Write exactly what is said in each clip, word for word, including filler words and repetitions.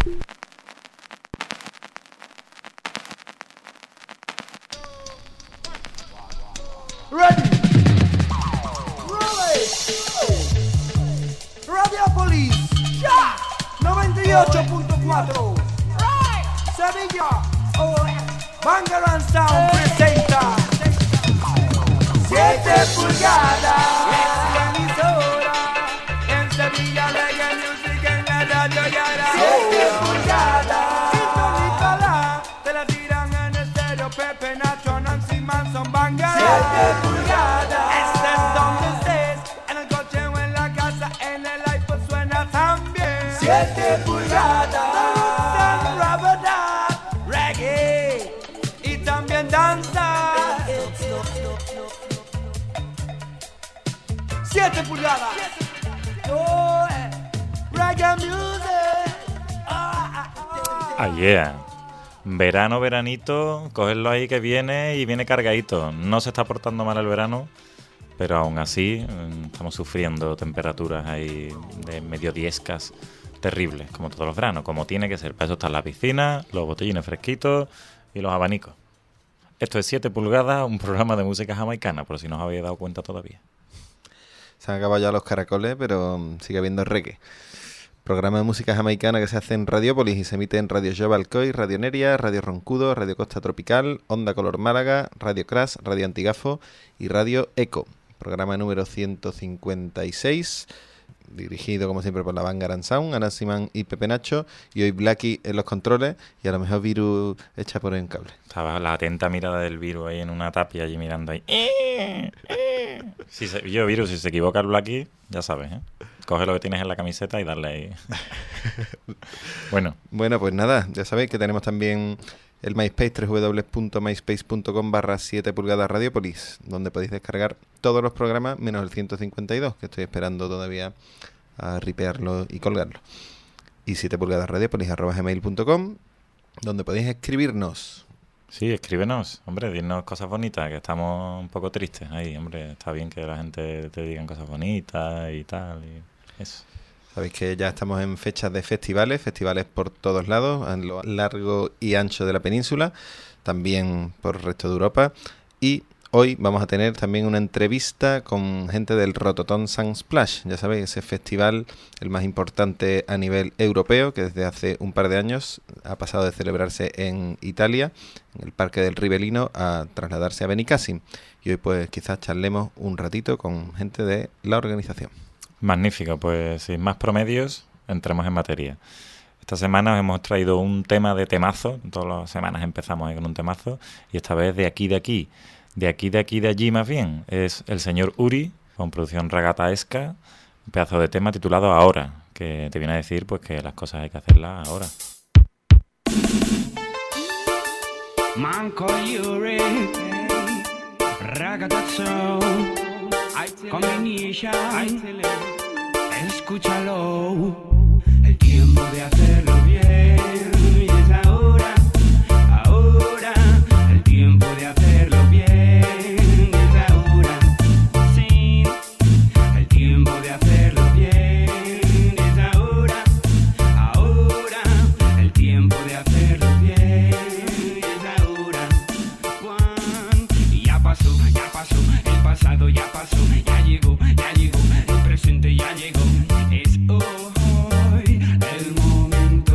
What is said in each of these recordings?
Ready. Ready. Radiopolis. Ya. noventa y ocho punto cuatro. Sevilla. Banger and Sound presenta siete pulgadas. La emisora en Sevilla, Reggae Music en la radio Yara. siete pulgadas. Sintonízala, te la tiran en estéreo. Pepe, Nacho, Nancy Manson, Banger. siete pulgadas. Este es donde estés, en el coche o en la casa, en el iPod suena también. siete pulgadas. Reggae y también danza. siete pulgadas. Oh, eh. Reggae music. Ah, ah, ah, yeah. Verano, veranito, cogerlo ahí que viene y viene cargadito. No se está portando mal el verano, pero aún así estamos sufriendo temperaturas ahí de mediodiescas terribles, como todos los veranos, como tiene que ser. Para eso están la piscina, los botellines fresquitos y los abanicos. Esto es siete pulgadas, un programa de música jamaicana, por si no os habéis dado cuenta todavía. Se han acabado ya los caracoles, pero sigue habiendo reggae. Programa de música jamaicana que se hace en Radiopolis y se emite en Radio Jove Alcoy, Radio Neria, Radio Roncudo, Radio Costa Tropical, Onda Color Málaga, Radio Crash, Radio Antigafo y Radio Eco. Programa número ciento cincuenta y seis, dirigido como siempre por la Banger and Sound, Ana Simán y Pepe Nacho, y hoy Blacky en los controles y a lo mejor Viru echa por el cable. Estaba la atenta mirada del Viru ahí en una tapia allí mirando ahí. Eh, eh. Si se, yo, Viru, si se equivoca el Blacky, ya sabes, ¿eh? Coge lo que tienes en la camiseta y darle ahí. Bueno. Bueno, pues nada, ya sabéis que tenemos también el MySpace, doble u doble u doble u punto myspace punto com barra siete pulgadas Radiopolis, donde podéis descargar todos los programas menos el ciento cincuenta y dos, que estoy esperando todavía a ripearlo y colgarlo. Y siete pulgadas radiopolis arroba gmail punto com, donde podéis escribirnos. Sí, escríbenos, hombre, dinos cosas bonitas, que estamos un poco tristes ahí, hombre, está bien que la gente te diga cosas bonitas y tal, y eso. Sabéis que ya estamos en fechas de festivales, festivales por todos lados, a lo largo y ancho de la península, también por el resto de Europa, y hoy vamos a tener también una entrevista con gente del Rototom Sunsplash, ya sabéis, ese festival, el más importante a nivel europeo, que desde hace un par de años ha pasado de celebrarse en Italia, en el Parque del Ribelino, a trasladarse a Benicassim. Y hoy pues quizás charlemos un ratito con gente de la organización. Magnífico, pues sin más promedios, entremos en materia. Esta semana os hemos traído un tema de temazo, todas las semanas empezamos ahí con un temazo, y esta vez de aquí, de aquí, de aquí, de aquí, de allí más bien, es el señor Uri, con producción ragataesca, un pedazo de tema titulado Ahora, que te viene a decir pues que las cosas hay que hacerlas ahora. Manco Yuri, ragazzo, combination, escúchalo, el tiempo de hacerlo bien es ahora, ahora, el tiempo de hacerlo bien es ahora, sí, el tiempo de hacerlo bien es ahora, ahora, el tiempo de hacerlo bien es ahora, Juan, y ya pasó, ya pasó, el pasado ya pasó, ya llegó, ya llegó, el presente ya llegó, es hoy el momento.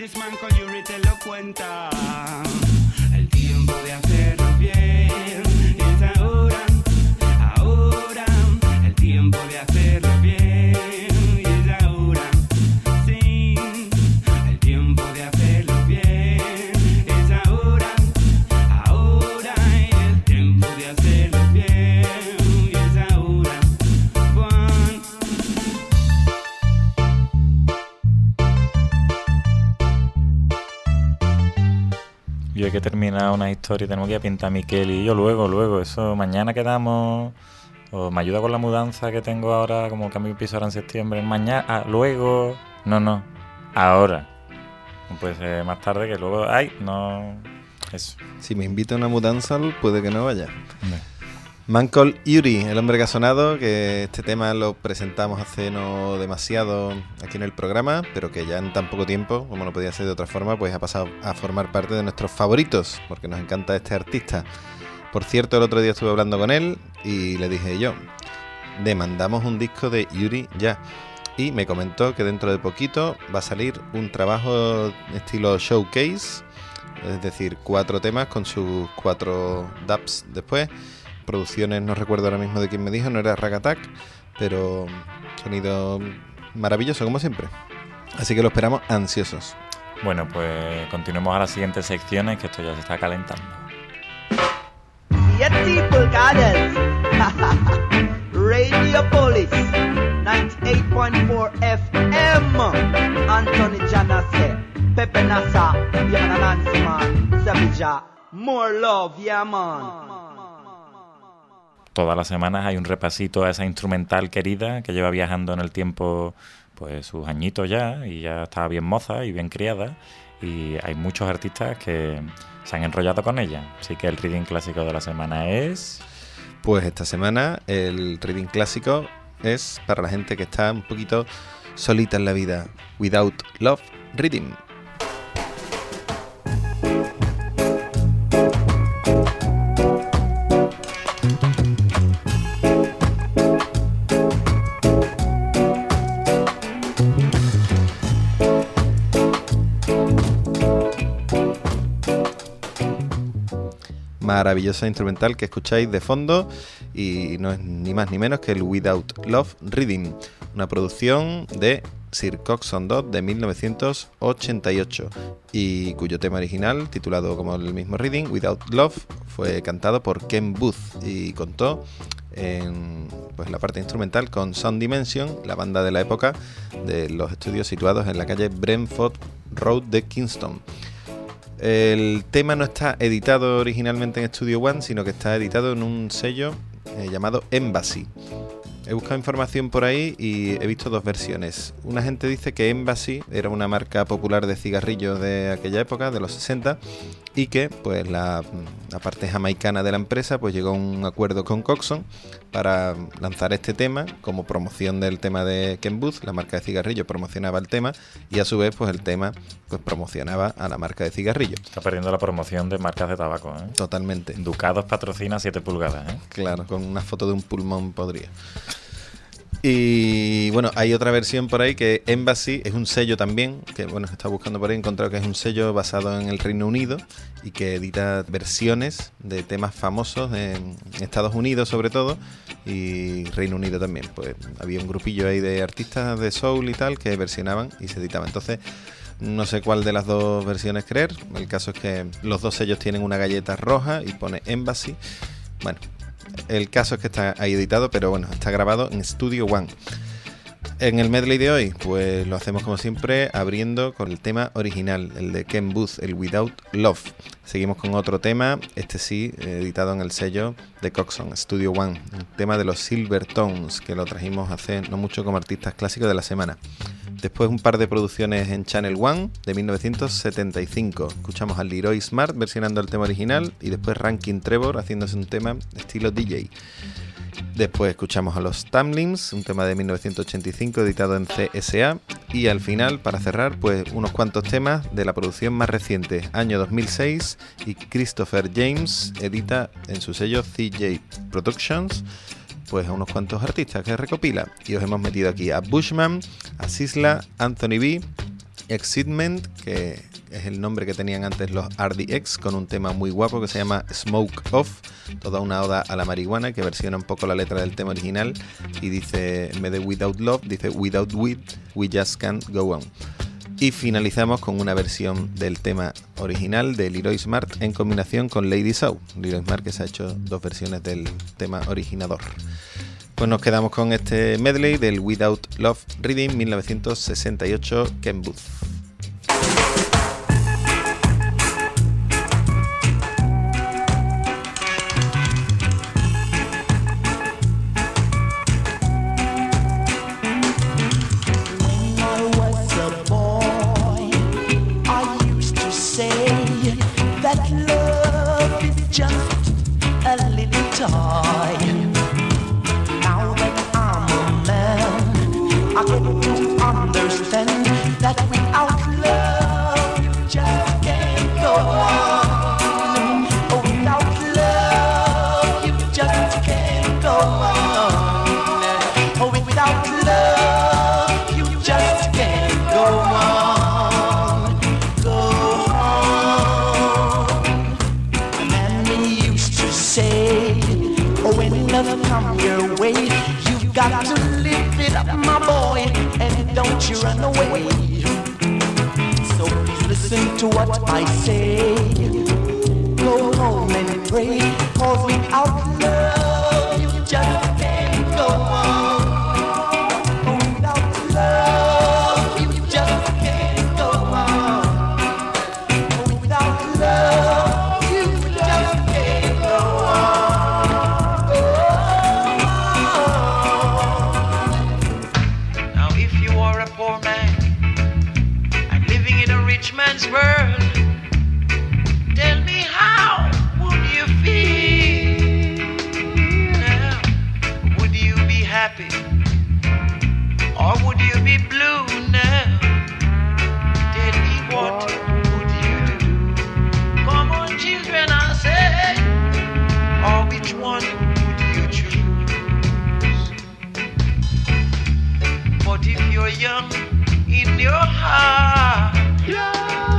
this man con Yuri te lo cuenta. El tiempo de hacerlo bien es ahora, ahora. El tiempo de hacerlo bien es ahora, sí. El tiempo de hacerlo bien es ahora, ahora. El tiempo de hacerlo bien es ahora. One. Yo hay que terminar una historia, tenemos que ir a pintar a Miquel y yo luego, luego, eso, mañana quedamos, o me ayuda con la mudanza que tengo ahora, como cambio de piso ahora en septiembre, mañana, ah, luego, no, no, ahora, no puede ser más tarde que luego, ay, no, eso. Si me invita a una mudanza, puede que no vaya. No. Man Called Yuri, el hombre que ha sonado, que este tema lo presentamos hace no demasiado aquí en el programa, pero que ya en tan poco tiempo, como no podía ser de otra forma, pues ha pasado a formar parte de nuestros favoritos, porque nos encanta este artista. Por cierto, el otro día estuve hablando con él y le dije yo, demandamos un disco de Yuri ya. Y me comentó que dentro de poquito va a salir un trabajo estilo showcase, es decir, cuatro temas con sus cuatro dubs después. Producciones, no recuerdo ahora mismo de quién me dijo, no era Rag Attack, pero sonido maravilloso como siempre. Así que lo esperamos ansiosos. Bueno, pues continuemos a las siguientes secciones, que esto ya se está calentando. Yeah, people got it. Radio Police, ninety-eight point four F M. Anthony Janase, Pepe Nasa, yeah man, Nancy man, Savija. More love, yeah man. Todas las semanas hay un repasito a esa instrumental querida que lleva viajando en el tiempo pues sus añitos ya y ya está bien moza y bien criada, y hay muchos artistas que se han enrollado con ella. Así que el reading clásico de la semana es... Pues esta semana el reading clásico es para la gente que está un poquito solita en la vida. Without Love Reading. Maravillosa instrumental que escucháis de fondo y no es ni más ni menos que el Without Love Reading, una producción de Sir Coxsone Dodd de mil novecientos ochenta y ocho y cuyo tema original, titulado como el mismo Reading, Without Love, fue cantado por Ken Booth y contó en pues, la parte instrumental con Sound Dimension, la banda de la época de los estudios situados en la calle Brentford Road de Kingston. El tema no está editado originalmente en Studio One, sino que está editado en un sello eh, llamado Embassy. He buscado información por ahí y he visto dos versiones. Una gente dice que Embassy era una marca popular de cigarrillos de aquella época, de los sesenta, y que pues la, la parte jamaicana de la empresa pues llegó a un acuerdo con Coxsone para lanzar este tema como promoción del tema de Ken Booth. La marca de cigarrillos promocionaba el tema y a su vez pues el tema pues promocionaba a la marca de cigarrillos. Está perdiendo la promoción de marcas de tabaco, ¿eh? Totalmente. Ducados patrocina siete pulgadas, ¿eh? Claro, con una foto de un pulmón podría. Y bueno, hay otra versión por ahí que Embassy es un sello también, que bueno, estaba buscando por ahí, he encontrado que es un sello basado en el Reino Unido y que edita versiones de temas famosos en Estados Unidos sobre todo y Reino Unido también. Pues había un grupillo ahí de artistas de soul y tal que versionaban y se editaban. Entonces no sé cuál de las dos versiones creer. El caso es que los dos sellos tienen una galleta roja y pone Embassy. Bueno, el caso es que está ahí editado, pero bueno, está grabado en Studio One. En el medley de hoy, pues lo hacemos como siempre, abriendo con el tema original, el de Ken Booth, el Without Love. Seguimos con otro tema, este sí, editado en el sello de Coxsone, Studio One, un tema de los Silvertones, que lo trajimos hace no mucho como artistas clásicos de la semana. Después un par de producciones en Channel One de mil novecientos setenta y cinco. Escuchamos a Leroy Smart versionando el tema original y después Rankin Trevor haciéndose un tema estilo D J. Después escuchamos a los Tamlins, un tema de mil novecientos ochenta y cinco editado en C S A. Y al final, para cerrar, pues unos cuantos temas de la producción más reciente, año dos mil seis, y Christopher James edita en su sello C J Productions pues a unos cuantos artistas que recopila. Y os hemos metido aquí a Bushman, a Sisla, Anthony B, Excitement, que es el nombre que tenían antes los R D X, con un tema muy guapo que se llama Smoke Off, toda una oda a la marihuana, que versiona un poco la letra del tema original y dice, en vez de Without Love, dice Without Weed, we just can't go on. Y finalizamos con una versión del tema original de Leroy Smart en combinación con Lady Saw. Leroy Smart, que se ha hecho dos versiones del tema originador. Pues nos quedamos con este medley del Without Love Reading mil novecientos sesenta y ocho, Ken Booth. Got to live it up, my boy, and don't you run away. So please listen to what I say. Go home and pray, cause without love you just can't go on. Without love you just can't go on. Without love you just can't go on. Man's world, tell me how would you feel now? Would you be happy or would you be blue now? Tell me what would you do? Come on children, I say, or which one would you choose? But if you're young in your heart, yeah.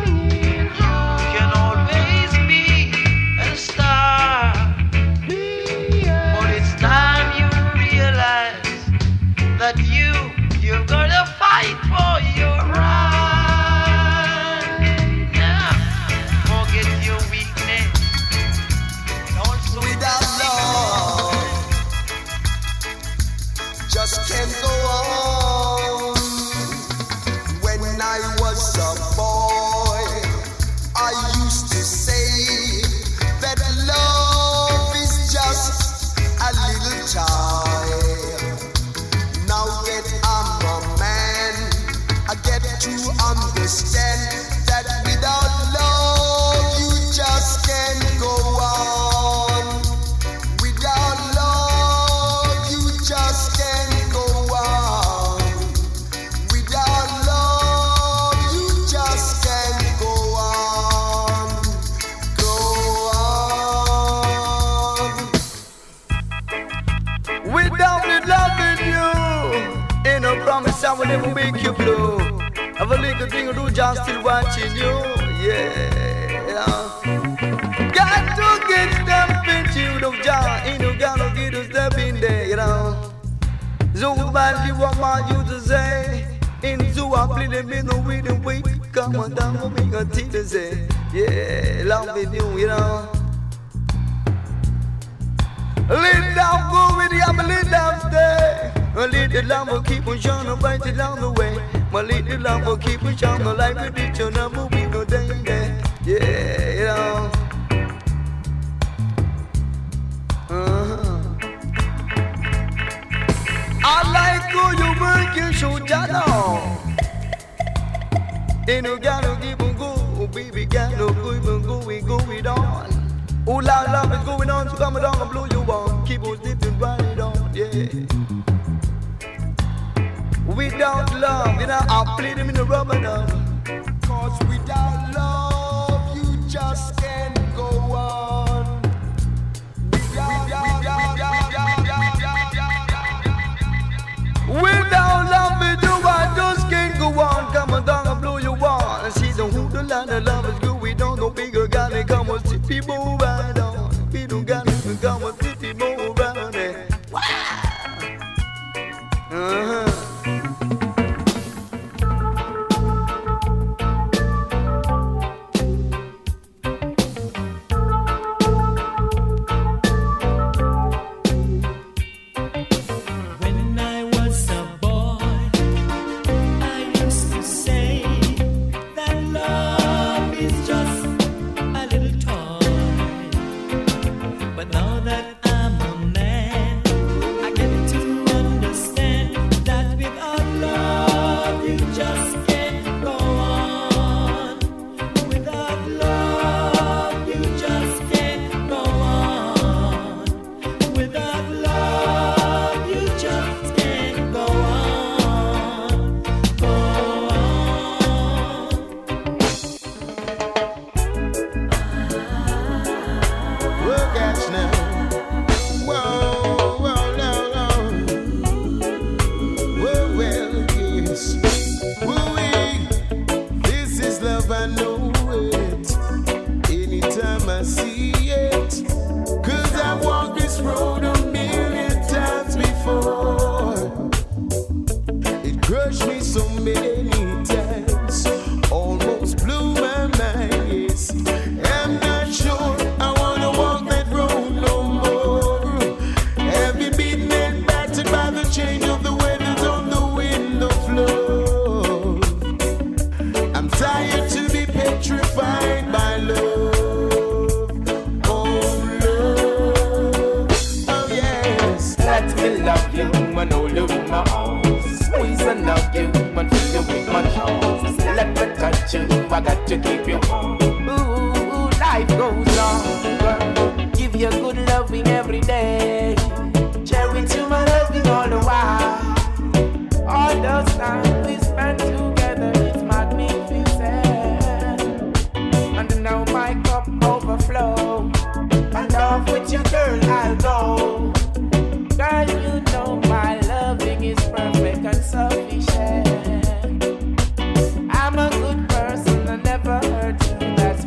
That you, you're gonna fight for your right. Now, forget your weakness. Also without love, just can't go on. When I was a boy, I used to say that love is just a little child. Understand that without love you just can't go on. Without love you just can't go on. Without love you just can't go on. Go on. Without me loving you, ain't no promise I will never make you blue. Have a little thing to do, just still watching you, yeah. Got to get step into the jar, ain't no gotta get to step in there, you know. So bad you want my you to say, into a play the middle with the weight, come on down for me a tea to say, yeah, loving you, you know. Let down go with the apple, let down stay. A little love will keep on shining right along the way. My little love will keep on shining like we did your number, we no day there. Yeah, you know. Uh-huh. I like how you work your shoulder now. Ain't no gotta keep on go, baby, got no go, even go, we go it on. All our love is going on, so come down and blow you on. Keep on slipping right on, yeah. Without love, you know, I'll play them in the rubber now. Cause without love, you just can't go on. Without love, me do I just can't go on. Come on down and blow you move right on. We don't got to go with fifty more round it. Wow. Uh-huh. When I was a boy, I used to say that love is just a little toy. But now that I'm a man, I get to understand that without love you just can't go on. Without love you just can't go on. Without love you just can't go on. Go on. Well, gosh, now. Whoa, whoa, no, no. Whoa, well, yes. Woo-wee. This is love, I know it. Anytime I see it. Cause I've walked this road a million times before. It crushed me so many times. Almost blew my mind, yes. I'm not sure I wanna walk that road no more. Have been beaten and battered by the change of the weathers on the window floor. I'm tired to be petrified by love. Oh, love. Oh, yes. Let me love you and hold you in my arms. Squeeze and love you and fill you with my charms. Let me touch you, I got to keep you warm. Ooh, life goes on, girl. Give you good loving every day. Cherish you my loving all the while. All those times we spent together, it's magnificent. And now my cup overflow. And love with you, girl, I'll go. Girl, you know my loving is perfect and sufficient. I'm a good person, I never hurt you, that's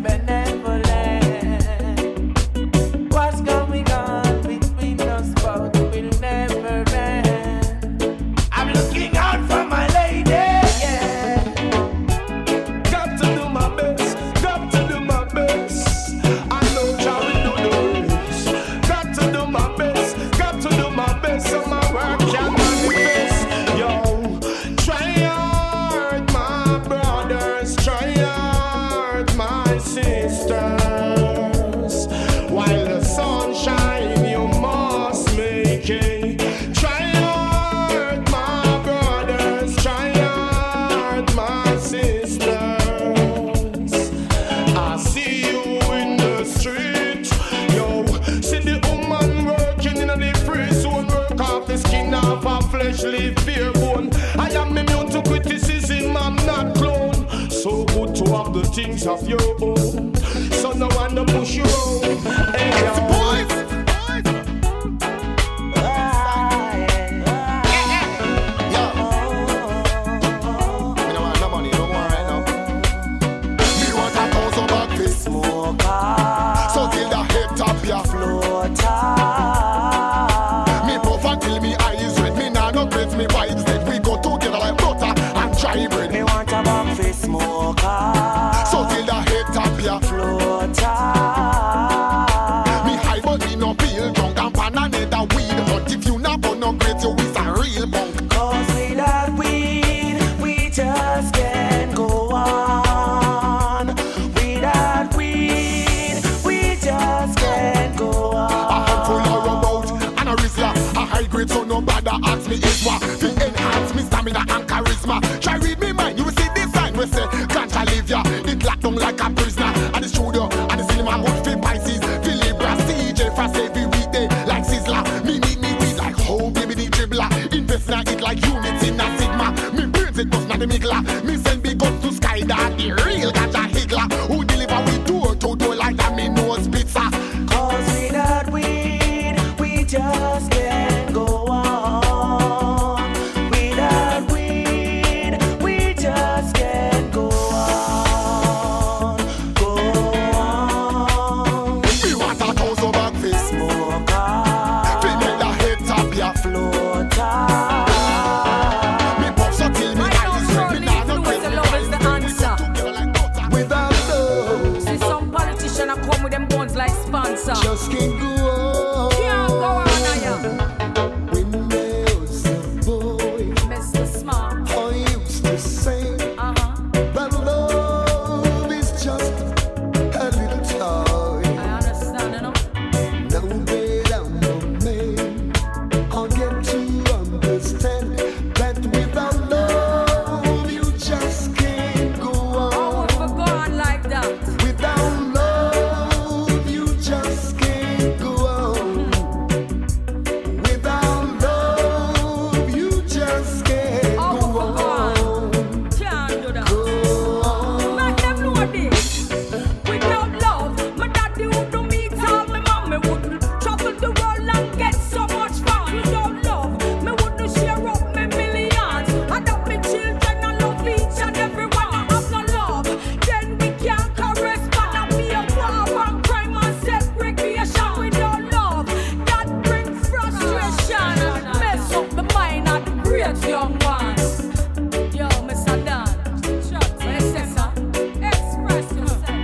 benevolent. What's going on between us both will never end. I'm looking out for my lady, yeah. Got to do my best, got to do my best. I know how we do this. Got to do my best, got to do my best. So my work can manifest. Yo, try hard, my brothers, try hard, my sisters. While the sun shine, you must make it. Try hard, my brothers, try hard, my sisters. I see you in the street, yo. See the woman working in the free zone, work off the skin off her fleshly fear bone. I am immune to criticism, I'm not clone. So good to have the things of your own. So no one to push you on. Hey, yo. Me no want no money, no more right now. Me want a thousand back for smoker. So till the head top ya floater. Me puff until me eyes red. Me nah no grades, me vibes dead. We go together like butter and dry bread. Me want a back for smoker. So till the head top ya Floater. me high but me no feel drunk and pan another weed. But if you not burn no grades, you is a real punk. Cause without weed, we just can't go on. Without weed, we just can't go A handful on. of about and a Rizla. A high grade so no bother ask me is what. To enhance me stamina and charisma. Try read me mind, you will see this sign. We say can't I leave ya? It locked down like a prisoner. And the studio and the cinema good for Pisces. For Libra, C J fast every weekday like Sizzler. Me need me weed like whole baby the dribbler. Invest in it like units in a sigma. Me brains it bust na the migla. Me send big guns to sky that the real ganja higgler. Who deliver we door to door like that me nose pizza. Cause without weed, we just can't go on. Without weed, we just can't go on. Go on. love. Can't go on, I am. When I was a boy, Mister Smart. I used to say Uh-huh. that love is just a little toy. I understand, you know. Now that I'm a man, I get to understand that without love you just can't go I on. won't go on like that. Without love you just can't go on. Without love you just can't I go won't go on. on. Can't do that. Go on. Make them know this. Without love, my daddy wouldn't meet all my mom. Me wouldn't travel the world and get so much fun. Without love, me wouldn't share up my millions. Adopt me children and love each and every one. I have no love, then we can't correspond. And be a war and crime and segregation. Without love, that brings frustration and mess up the mind of the great young ones. Yo, Mister Dan, shut the excess, express yourself.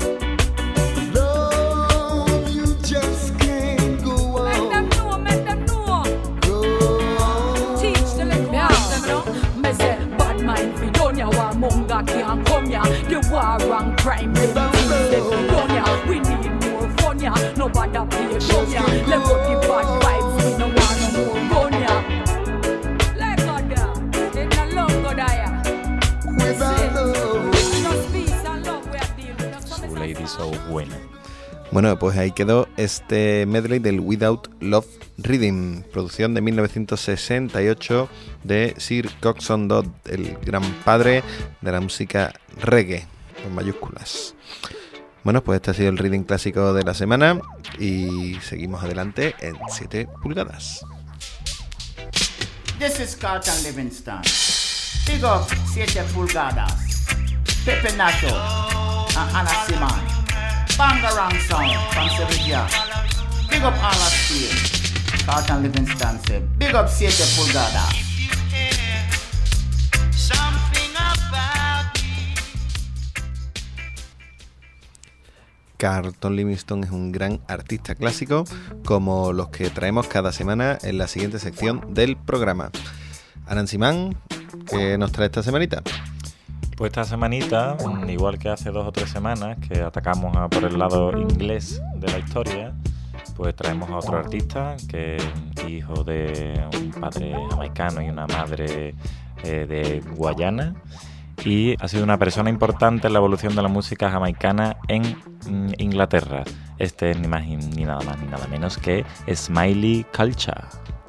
Love you just can't go Make them on. know, make them know. Go on. Teach the little ones, them know. Me say, bad mind fi done ya, war monger can't come ya. The war and crime, them things they fi done ya. We need more fun ya, no bother play dumb ya. Let go the bad vibes, we no want no more gun ya. Let go there, it no love go there ya. Without love. Just peace and love we are dealing with. So me Su say, lady so buena. Bueno, pues ahí quedó este medley del Without Love Rhythm, producción de mil novecientos sesenta y ocho de Sir Coxsone Dodd, el gran padre de la música reggae, con mayúsculas. Bueno, pues este ha sido el reading clásico de la semana y seguimos adelante en siete pulgadas. This is Carlton Livingston. Big up siete pulgadas. Pepe Nacho and Anna Simon. Bangarang sound from Sevilla. Big up Anna Steele. Carlton Livingston said, big up siete pulgadas. Something about me. Carlton Livingston es un gran artista clásico, como los que traemos cada semana en la siguiente sección del programa. Anansi Man, ¿qué nos trae esta semanita? Pues esta semanita, igual que hace dos o tres semanas, que atacamos a por el lado inglés de la historia, pues traemos a otro artista que es hijo de un padre jamaicano y una madre eh, de Guayana, y ha sido una persona importante en la evolución de la música jamaicana en mm, Inglaterra. Este es ni más ni nada más ni nada menos que Smiley Culture.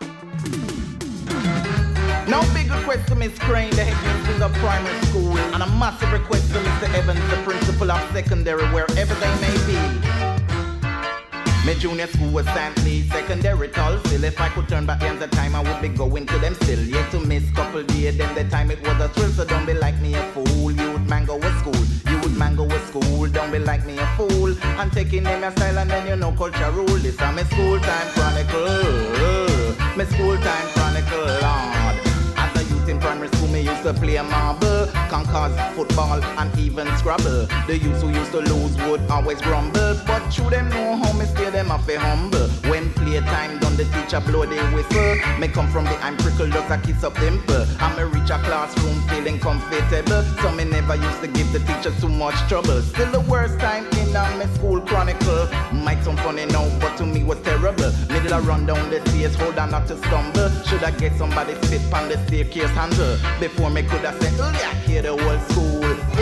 Now big request to Miss Crane, the head mistress of primary school, and a massive request to Mister Evans, the principal of secondary, wherever they may be. My junior school was Saint Lee Secondary, tall still. If I could turn back the hands of time, I would be going to them still. Yet to miss couple days, then the time it was a thrill. So don't be like me a fool. Youth mango was school, youth mango was school. Don't be like me a fool. I'm taking name and style and then you know culture rule. This is my school time chronicle. My school time chronicle, Lord. As a youth in primary school, me used to play marble, conquers, football, and even Scrabble. The youths who used to lose would always grumble, but true them know how me stay them off a humble. When playtime done, the teacher blow the whistle. Me come from the I'm prickle, just a kiss up dimple. I'm a reach a classroom feeling comfortable, so me never used to give the teachers too much trouble. Still the worst time in on my school chronicle. Might sound funny now, but to me was terrible. Middle I run down the stairs, hold on not to stumble. Should I get somebody spit on the staircase handle? Before me could have said, oh yeah, hear the whole school. Ooh,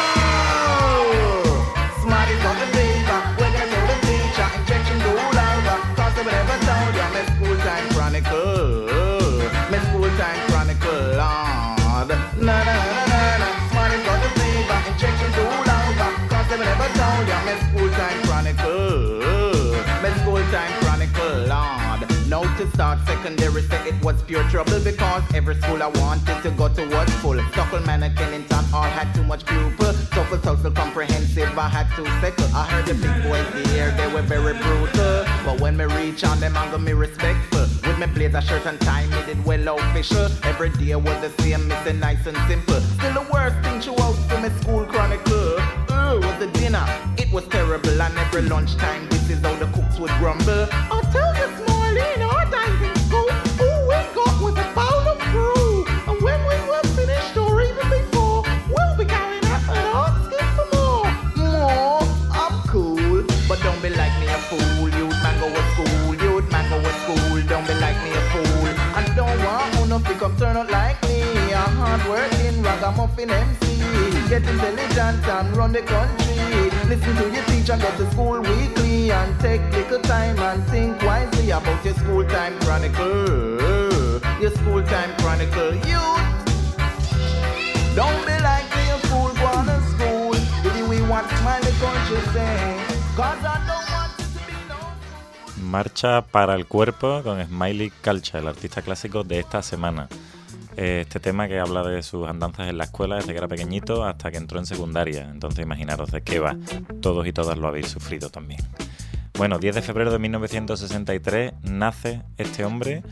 smarty for the paper, when I tell the teacher, injection do louder, cause they will never told ya, my school time chronicle, my school time chronicle, Lord. Na na na na na, smarty for the paper, injection do louder, cause they will never told ya, my school time chronicle, my school time chronicle, Lord. Now to start secondary, say it was pure trouble because every school I wanted to go to was full. Stockholm and Kennington all had too much pupil. TOEFL, TOEFL comprehensive, I had to settle. I heard the big boys here, they were very brutal. But when me reach on them, I'm gonna be respectful. With me blazer shirt and tie, me did well official. Every day was the same, me say nice and simple. Still the worst thing throughout to my school chronicle. Uh, was the dinner, it was terrible. And every lunchtime, this is how the cooks would grumble. Oh, tell the small in M C. Get intelligent and run the country. Listen to your teacher, go to school weekly, and take little time and think wisely about your school time chronicle. Your school time chronicle. Youth, don't be like your fool going to school. Do we want smiley country say? Cause I don't want it to be no fool. Marcha para el cuerpo con Smiley Culture, el artista clásico de esta semana. Este tema que habla de sus andanzas en la escuela desde que era pequeñito hasta que entró en secundaria. Entonces imaginaros de qué va. Todos y todas lo habéis sufrido también. Bueno, diez de febrero de mil novecientos sesenta y tres nace este hombre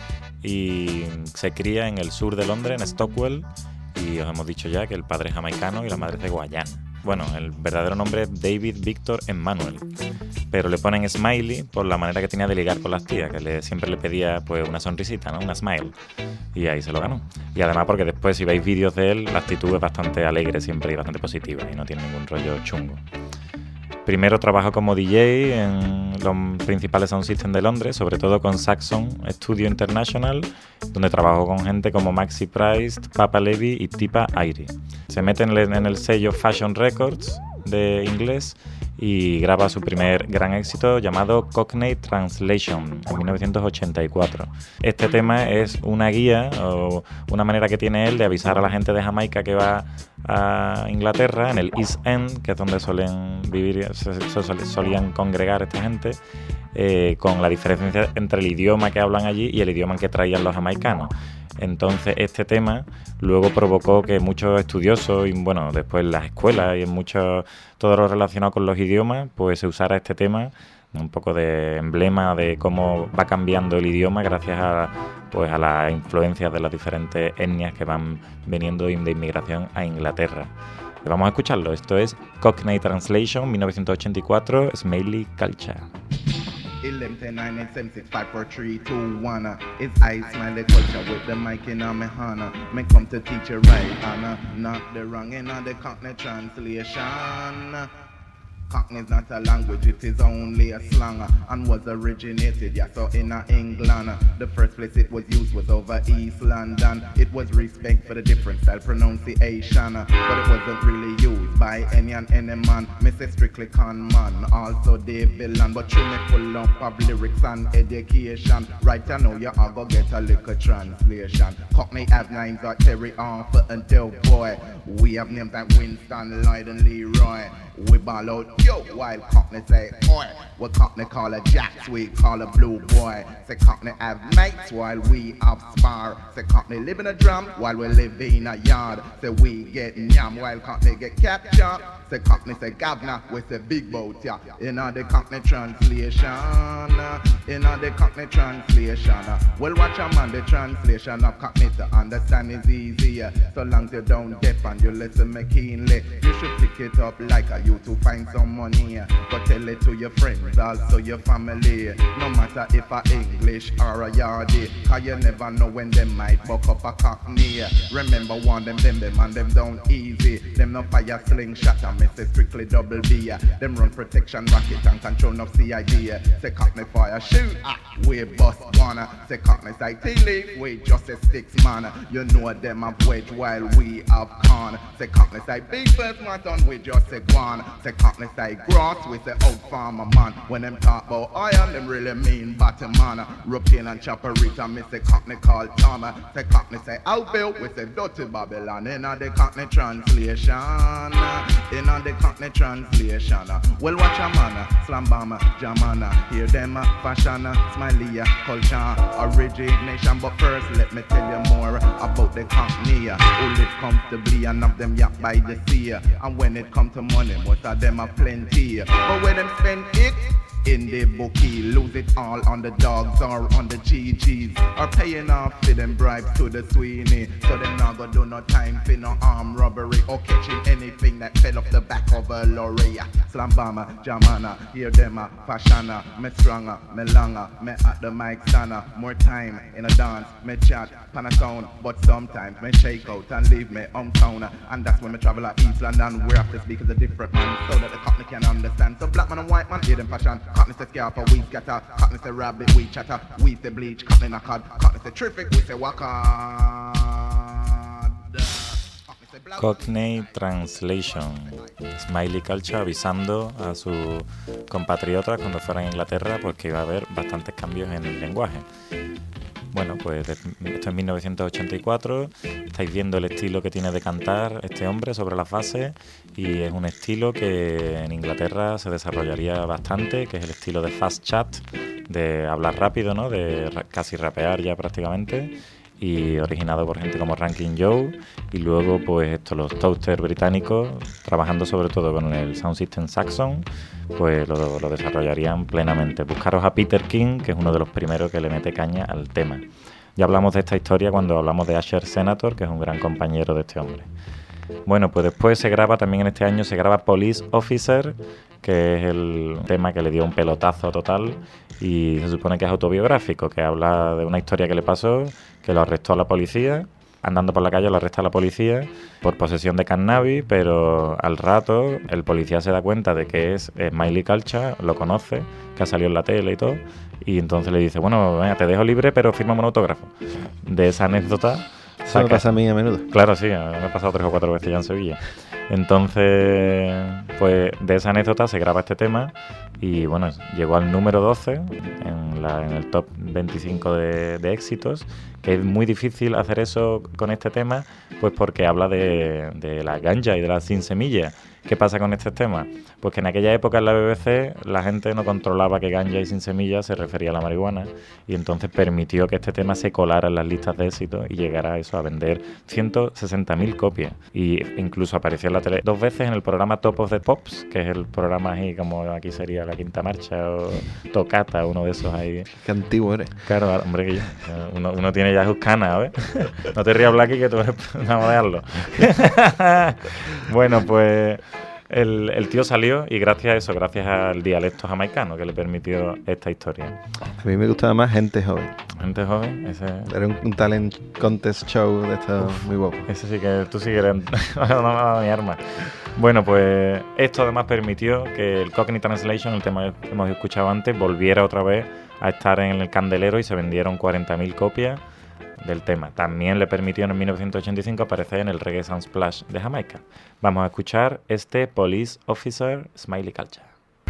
y se cría en el sur de Londres, en Stockwell. Y os hemos dicho ya que el padre es jamaicano y la madre es de Guayana. Bueno, el verdadero nombre es David Victor Emmanuel, pero le ponen Smiley por la manera que tenía de ligar con las tías, que le, siempre le pedía pues una sonrisita, ¿no? Una smile, y ahí se lo ganó. Y además porque después si veis vídeos de él, la actitud es bastante alegre siempre y bastante positiva y no tiene ningún rollo chungo. Primero trabajó como D J en los principales sound systems de Londres, sobre todo con Saxon Studio International, donde trabajó con gente como Maxi Price, Papa Levy y Tipa Airy. Se mete en el, en el sello Fashion Records de inglés y graba su primer gran éxito llamado Cockney Translation en mil novecientos ochenta y cuatro. Este tema es una guía o una manera que tiene él de avisar a la gente de Jamaica que va a Inglaterra, en el East End, que es donde suelen vivir, se, se solían congregar esta gente, eh, con la diferencia entre el idioma que hablan allí y el idioma que traían los jamaicanos. Entonces este tema luego provocó que muchos estudiosos y bueno, después en las escuelas y en mucho todo lo relacionado con los idiomas, pues se usara este tema, un poco de emblema de cómo va cambiando el idioma gracias a, pues, a las influencias de las diferentes etnias que van viniendo de inmigración a Inglaterra. Vamos a escucharlo. Esto es Cockney Translation, mil novecientos ochenta y cuatro, Smiley Culture. eleven ten nine eight seven six five four three two one. It's I Smiley Culture with the mic in on me Hannah. Me come to teach you right, Hannah. Not the wrong in on the Cockney translation. Cockney is not a language, it is only a slang, and was originated, yeah, so in uh, England. The first place it was used was over East London. It was respect for the different style pronunciation, but it wasn't really used by any and any man. Me say strictly con man, also Dave Villan, but you me full up of lyrics and education. Right I know you all go get a little translation. Cockney have names like Terry Arthur and Del Boy. We have names like Winston, Lloyd and Leroy. We ball out, yo, while Cockney say, oi. What Cockney call a jacks, we call a blue boy. Say Cockney have mates while we have spar. Say Cockney live in a drum while we live in a yard. Say we get yam while Cockney get captured. Say Cockney say governor with a big boat, yeah. In all the Cockney translation, in all the Cockney translation. Well, watch a man, the translation of Cockney to understand is easier. So long as you don't deaf and you listen me keenly, you should pick it up like a you to find some money. But tell it to your friends, also your family. No matter if a English or a yardie, cause you never know when they might buck up a Cockney. Remember one them, them, them and them down easy. Them no fire slingshot and me say strictly double B. Them run protection racket and control no C I D. Say Cockney fire shoot, ah, we bust one. Say Cockney say tea leaf, we just a sticks man. You know them have wedge while we have corn. Say Cockney say big first marathon, we just say guan. Say Cockney say grass, we say old farmer man. When them talk about iron, them really mean bottom man. Rupin and Chopperita, me say Cockney call Tom. Say Cockney say outbuilt, we say dirty Babylon. In the Cockney translation, in the Cockney translation. Well, watch a man, slam bomber, jamana. Hear them, fashion, smiley, culture, origination. But first, let me tell you more about the Cockney who live comfortably and of them yap by the sea. And when it come to money, most of them are plenty. But where them spend it? In the bookie, lose it all on the dogs or on the G Gs, or paying off for them bribes to the Sweeney. So them not gonna do no time for no armed robbery or catching anything that fell off the back of a lorry. Slam bomber, jamana, hear them a fashiona, me stronger, me longer, me at the mic stunner. More time in a dance, me chat, pan a sound, but sometimes me shake out and leave me hometown. And that's when me travel at East London, where I have to speak as a different man, so that the Cockney can understand. So black man and white man, hear them fashion. Cockney say scalp, we scatter. Cockney say rabbit, we chatter. We say bleach, Cockney knock hard. Cockney say terrific, we say waka. Cockney Translation. Smiley Culture avisando a sus compatriotas cuando fueran a Inglaterra pues que iba a haber bastantes cambios en el lenguaje. Bueno, pues esto es mil novecientos ochenta y cuatro, estáis viendo el estilo que tiene de cantar este hombre sobre las bases y es un estilo que en Inglaterra se desarrollaría bastante, que es el estilo de fast chat, de hablar rápido, ¿no? De ra- casi rapear ya prácticamente, y originado por gente como Ranking Joe y luego pues esto, los Toasters británicos, trabajando sobre todo con el Sound System Saxon, pues lo, lo desarrollarían plenamente. Buscaros a Peter King, que es uno de los primeros que le mete caña al tema. Ya hablamos de esta historia cuando hablamos de Asher Senator, que es un gran compañero de este hombre. Bueno, pues después se graba, también en este año se graba Police Officer, que es el tema que le dio un pelotazo total y se supone que es autobiográfico, que habla de una historia que le pasó, que lo arrestó a la policía, andando por la calle lo arresta a la policía por posesión de cannabis, pero al rato el policía se da cuenta de que es Smiley Culture, lo conoce, que ha salido en la tele y todo, y entonces le dice, bueno, venga, te dejo libre, pero fírmame un autógrafo. De esa anécdota... Eso me pasa a mí a menudo. Claro, sí, me ha pasado tres o cuatro veces ya en Sevilla. Entonces, pues de esa anécdota se graba este tema y bueno, llegó al número doce en, la, en el top veinticinco de, de éxitos, que es muy difícil hacer eso con este tema, pues porque habla de, de la ganja y de la sin semilla. ¿Qué pasa con este tema? Pues que en aquella época en la B B C la gente no controlaba que ganja y sin semilla se refería a la marihuana y entonces permitió que este tema se colara en las listas de éxito y llegara a eso, a vender ciento sesenta mil copias. Y incluso apareció en la tele dos veces en el programa Top of the Pops, que es el programa ahí como aquí sería La Quinta Marcha o Tocata, uno de esos ahí. Qué antiguo eres. Claro, hombre, que yo, uno, uno tiene ya sus canas, ¿ves? No te rías, Blacky, que tú eres... Vamos a dejarlo. Bueno, pues... El, el tío salió y gracias a eso, gracias al dialecto jamaicano que le permitió esta historia. A mí me gustaba más Gente Joven. Gente Joven, ese... Era un, un talent contest show de esto muy guapo. Ese sí que tú sí que eres... no me ha dado mi arma. Bueno, pues esto además permitió que el Cockney Translation, el tema que hemos escuchado antes, volviera otra vez a estar en el candelero y se vendieron cuarenta mil copias del tema. También le permitió en mil novecientos ochenta y cinco aparecer en el Reggae Sunsplash de Jamaica. Vamos a escuchar este Police Officer Smiley Culture.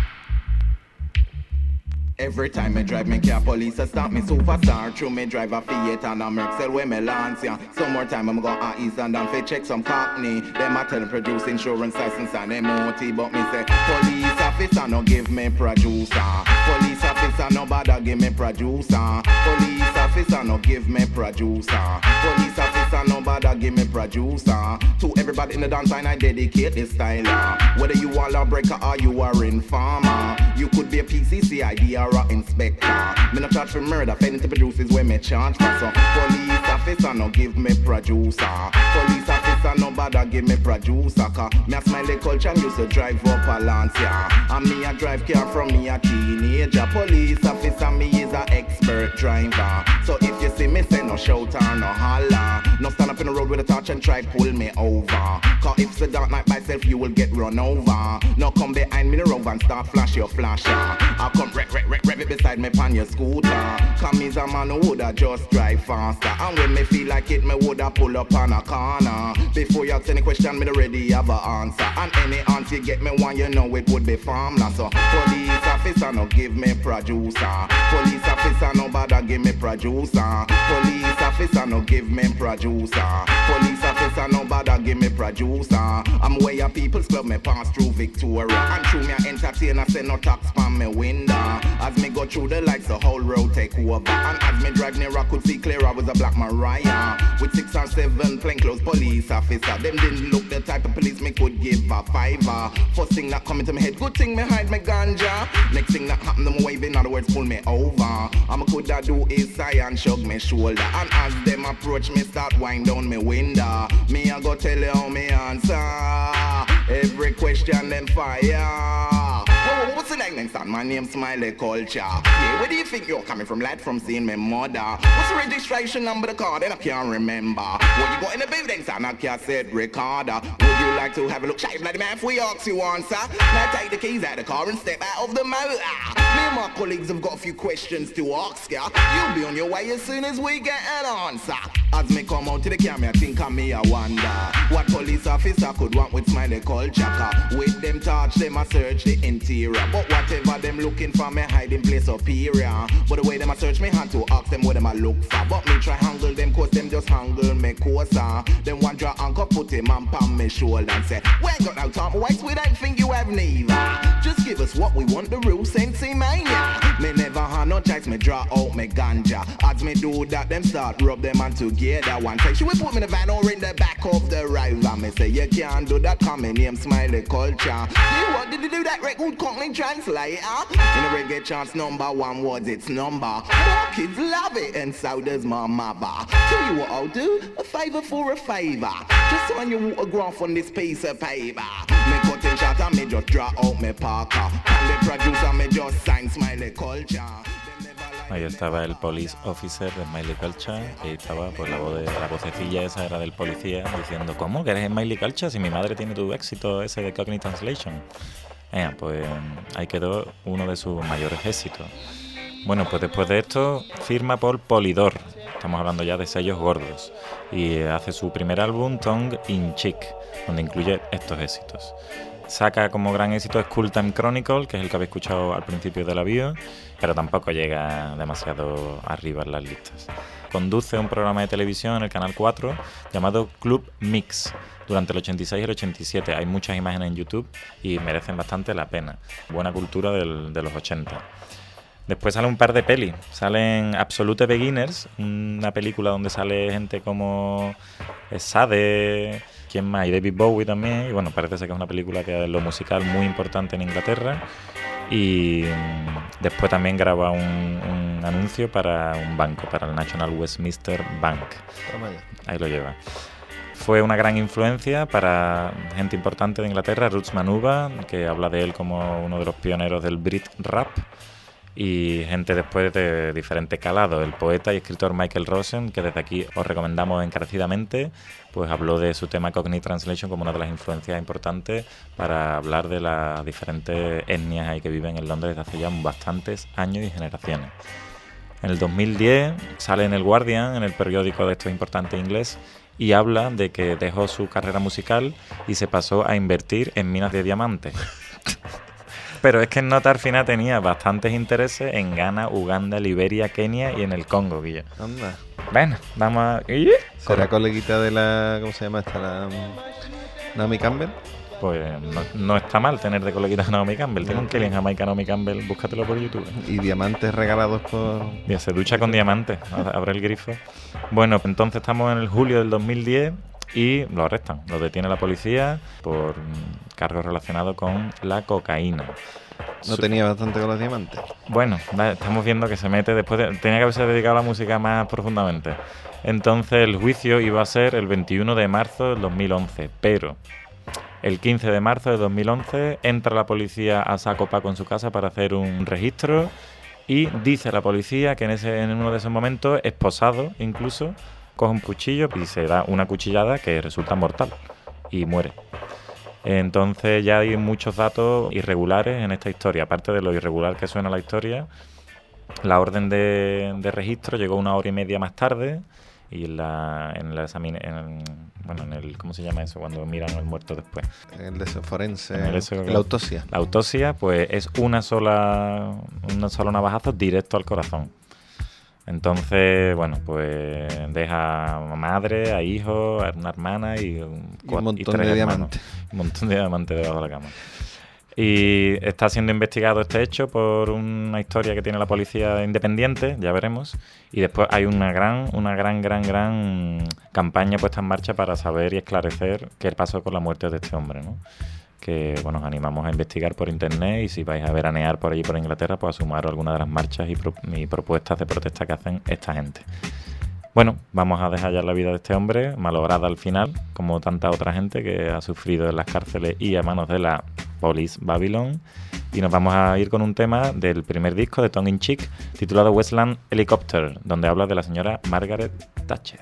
Every time I drive me car, police a stop me superstar. True me drive a Fiat and a Mercel where me Lancia. Some more time I'm go a East and down fi check some Cockney. Them a tell produce insurance license and M O T, but me say police officer no give me producer. Police officer no bother give me producer. Police officer no give me producer. Police officer no bother give me producer. To everybody in the dance line I dedicate this style. Whether you are a lawbreaker or you are informer, you could be a P C C I D or a inspector. Me no charge for murder, failing to produce is where me charge for. So police officer no give me producer. Police officer no bother give me producer. Cause me a Smiley Culture and used to drive up a Lancia. And me a drive car from me a teenager. Police officer me is a expert driver. So if you see me say no shout or no holler, no stand up in the road with a torch and try pull me over. Cause if it's a dark night by self you will get run over. No come behind me the road and start flash your flasher. I come wreck wreck wreck wreck it beside me pan your scooter. Cause me's a man who woulda just drive faster. And when me feel like it me woulda pull up on a corner. Before you ask any question me already have a answer. And any answer you get me one you know it would be formless. So police officer no give me producer. Police officer no bother give me producer. Police officer no give me producer. Police officer no bother give me producer. I'm where your people's club me pass through Victoria. And through me a entertainer say no tax from me window. As me go through the lights the whole road take over. And as me drive near I could see clear I was a black Mariah. With six or seven plainclothes police officer. Them didn't look the type of police me could give a fiver. First thing that come into my head, good thing me hide my ganja. Next thing that happen them wave, in other words pull me over. I'm coulda do is sigh and shrug me shoulder. And as them approach me start wind down me window. Me I go tell you how me answer. Every question them fire. Whoa, whoa, what's the name next time? My name's Smiley Culture. Yeah, where do you think you're coming from, lad? From seeing my mother. What's the registration number of the car? Then I can't remember. What you got in the building, son? I can't say it, Ricardo. Would you like to have a look? Shy bloody man, if we ask you answer. Now take the keys out of the car and step out of the motor. Me and my colleagues have got a few questions to ask ya. You'll be on your way as soon as we get an answer. As me come out to the camera, I think of me, I wonder what police officer could want with smiley culture. Cause with them touch, them a search the interior. But whatever them looking for, me hiding place superior. But the way them a search me hand to ask them what them a look for. But me try handle them cause them just handle me closer. Them one draw anchor, put him on palm me shoulder and say, we ain't got no time to waste, we don't think you have neither. Just give us what we want, the real sensei mania. Me never had no choice, me draw out me ganja. As me do that, them start rub them on together. One time she will put me in the van or in the back of the river. Me say you can't do that, come in name smiley culture. You what did you do that record company translator? In a reggae chance number one words it's number. More kids love it and so does my mother. Tell you what I'll do, a favour for a favour. Just sign your autograph on this piece of paper. Me cut in shot and me just draw out me parker. And the producer me just sign smiley culture. Ahí estaba el police officer de Smiley Culture, que estaba, pues la voz de, la vocecilla esa era del policía, diciendo, ¿cómo que eres Smiley Culture si mi madre tiene tu éxito ese de Cockney Translation? Eh, pues ahí quedó uno de sus mayores éxitos. Bueno, pues después de esto firma por Polydor, estamos hablando ya de sellos gordos, y hace su primer álbum, Tongue in Cheek, donde incluye estos éxitos. Saca como gran éxito School Time Chronicle, que es el que habéis escuchado al principio de la bio, pero tampoco llega demasiado arriba en las listas. Conduce un programa de televisión en el Canal cuatro llamado Club Mix durante el ochenta y seis y el ochenta y siete. Hay muchas imágenes en YouTube y merecen bastante la pena. Buena cultura del, de los ochenta. Después sale un par de pelis. Salen Absolute Beginners, una película donde sale gente como Sade, ¿quién más? Y David Bowie también. Y bueno, parece ser que es una película que es lo musical muy importante en Inglaterra. Y después también graba un, un anuncio para un banco, para el National Westminster Bank. Ahí lo lleva. Fue una gran influencia para gente importante de Inglaterra, Roots Manuva, que habla de él como uno de los pioneros del Brit Rap. Y gente después de diferente calado. El poeta y escritor Michael Rosen, que desde aquí os recomendamos encarecidamente, pues habló de su tema Cockney Translation como una de las influencias importantes para hablar de las diferentes etnias ahí que viven en Londres desde hace ya bastantes años y generaciones. En el dos mil diez sale en el Guardian, en el periódico de estos importantes inglés, y habla de que dejó su carrera musical y se pasó a invertir en minas de diamantes. Pero es que en nota al final tenía bastantes intereses en Ghana, Uganda, Liberia, Kenia y en el Congo, Guillo. Anda. Bueno, vamos a... ¿Será coleguita de la... ¿Cómo se llama esta? La... Naomi Campbell. Pues no, no está mal tener de coleguita a Naomi Campbell. Tiene un Kelly en Jamaica, Naomi Campbell, búscatelo por YouTube. Y diamantes regalados por... Y se ducha con diamantes, abre el grifo. Bueno, entonces estamos en el julio del dos mil diez y lo arrestan. Lo detiene la policía por cargos relacionados con la cocaína. ¿No Su... tenía bastante con los diamantes? Bueno, estamos viendo que se mete después de... Tenía que haberse dedicado a la música más profundamente. Entonces el juicio iba a ser el veintiuno de marzo del dos mil once, pero el quince de marzo de dos mil once entra la policía a saco paco en su casa para hacer un registro y dice la policía que en, ese, en uno de esos momentos, esposado incluso, coge un cuchillo y se da una cuchillada que resulta mortal y muere. Entonces ya hay muchos datos irregulares en esta historia. Aparte de lo irregular que suena la historia, la orden de, de registro llegó una hora y media más tarde y en la, en la examin, en, bueno, en el, ¿cómo se llama eso? Cuando miran al muerto después. El de forense, el eso, la autopsia. La autopsia, pues es una sola, una sola navajazo directo al corazón. Entonces, bueno, pues deja a madre, a hijos, a una hermana y un, y un montón y tres de hermanos. diamantes. Un montón de diamantes debajo de la cama. Y está siendo investigado este hecho por una historia que tiene la policía independiente, ya veremos. Y después hay una gran, una gran, gran, gran campaña puesta en marcha para saber y esclarecer qué pasó con la muerte de este hombre, ¿no? Que bueno, os animamos a investigar por internet y si vais a veranear por allí por Inglaterra, pues a sumar alguna de las marchas y, pro y propuestas de protesta que hacen esta gente. Bueno, vamos a dejar ya la vida de este hombre, malograda al final, como tanta otra gente que ha sufrido en las cárceles y a manos de la Police Babylon. Y nos vamos a ir con un tema del primer disco de Tongue in Cheek, titulado Westland Helicopter, donde habla de la señora Margaret Thatcher.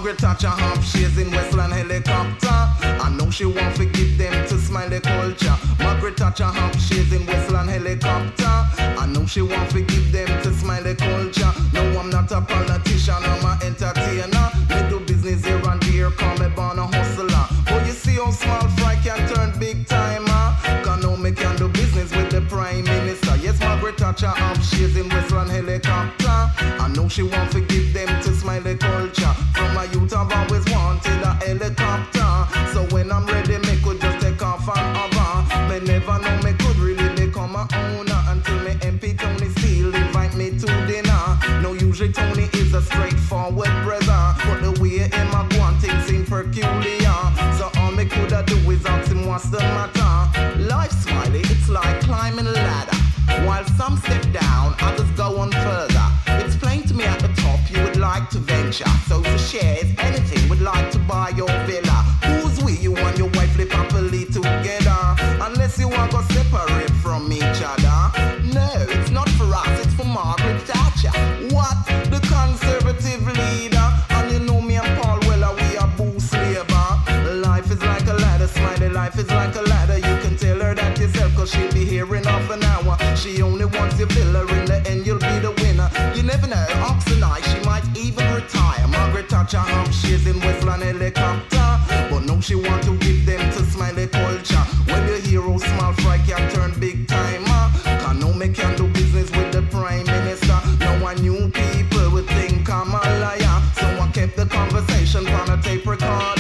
Margaret Thatcher half shares in Westland helicopter. I know she won't forgive them to Smiley culture. Margaret Thatcher half shares in Westland helicopter. I know she won't forgive them to Smiley culture. No, I'm not a politician, I'm an entertainer. Me do business here and there, call me born a hustler. But you see how small fry can turn big timer. Can know me can do business with the Prime Minister. Yes, Margaret Thatcher half shares in Westland helicopter. I know she won't forgive them to Smiley culture. From my youth I've always wanted a helicopter. So when I'm ready, me could just take off and hover. Me never know me could really become a owner until me M P Tony Steele invite me to dinner. No, usually Tony is a straightforward brother, but the way him a go on things seem peculiar. So all me coulda do is ask him what's the matter. Life, Smiley, it's like climbing a ladder. While some step down, others go on further. It's plain to me at the top you would like to venture. So for shares, anything would like to buy your villa. Who's we, you and your wife live happily together? Unless you want to separate from each other. No, it's not for us, it's for Margaret Thatcher. What? The conservative leader? And you know me and Paul Weller, we are boost labor. Life is like a ladder, Smiley, life is like a ladder. You can tell her that yourself, cause she'll be here in half an hour. She only wants your villa, in the end you'll be the winner. You never know, Oxen Eye, she might even retire. Margaret Thatcher half shares in Westland helicopter. But no, she want to give them to Smiley culture. When the hero small fry can turn big timer. Can no me can do business with the Prime Minister. No one new people would think I'm a liar. So I kept the conversation on a tape recorder.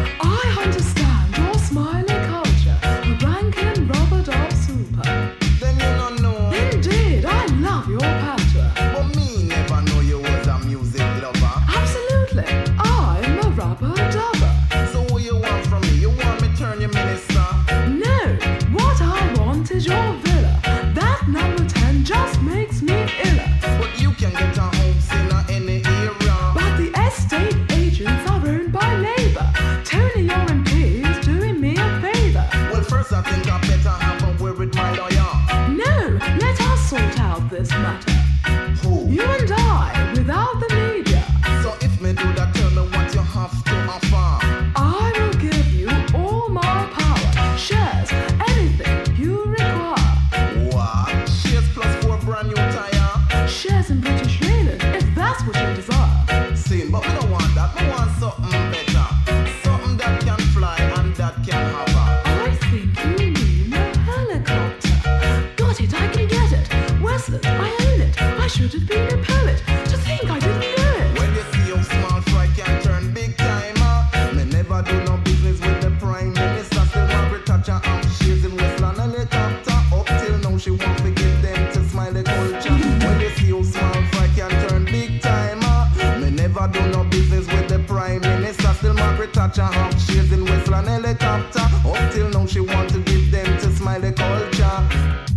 I understand your Smiley culture, the ranking rubber dub super. Then you don't know. Indeed, I love your patter. But me never know you was a music lover. Absolutely, I'm a rubber dubber. So what you want from me? You want me turn your minister? No, what I want is your villa. That number ten just makes me iller. But you can get a house in any era. But the estate agents are owned by Labour. Tony, your M P is doing me a favour. Well, first I think I better have a word with my lawyer. No, let us sort out this matter. Who? You and I, without the media. So if me do that, tell me what you have to offer. I will give you all my power, shares, anything you require. What? Shares plus four brand new tire? Shares in British Leyland, if that's what you desire. See, but we don't want that. We want something better. Something that can fly and that can hover. I think you mean a helicopter. Got it, I can get it. Westland, I own it. I should have been a poet. To think I didn't know it. When you see how small fry can turn big timer. Me never do no business with the Prime Minister. Still Margaret Thatcher and shares in Westland helicopter. Up till now she won't forgive them to Smiley culture. When you see how small fry can turn big timer. Me never do no business with the Prime Minister. Still Margaret Thatcher half shares in Westland helicopter. Up till now she want to give them to Smiley culture.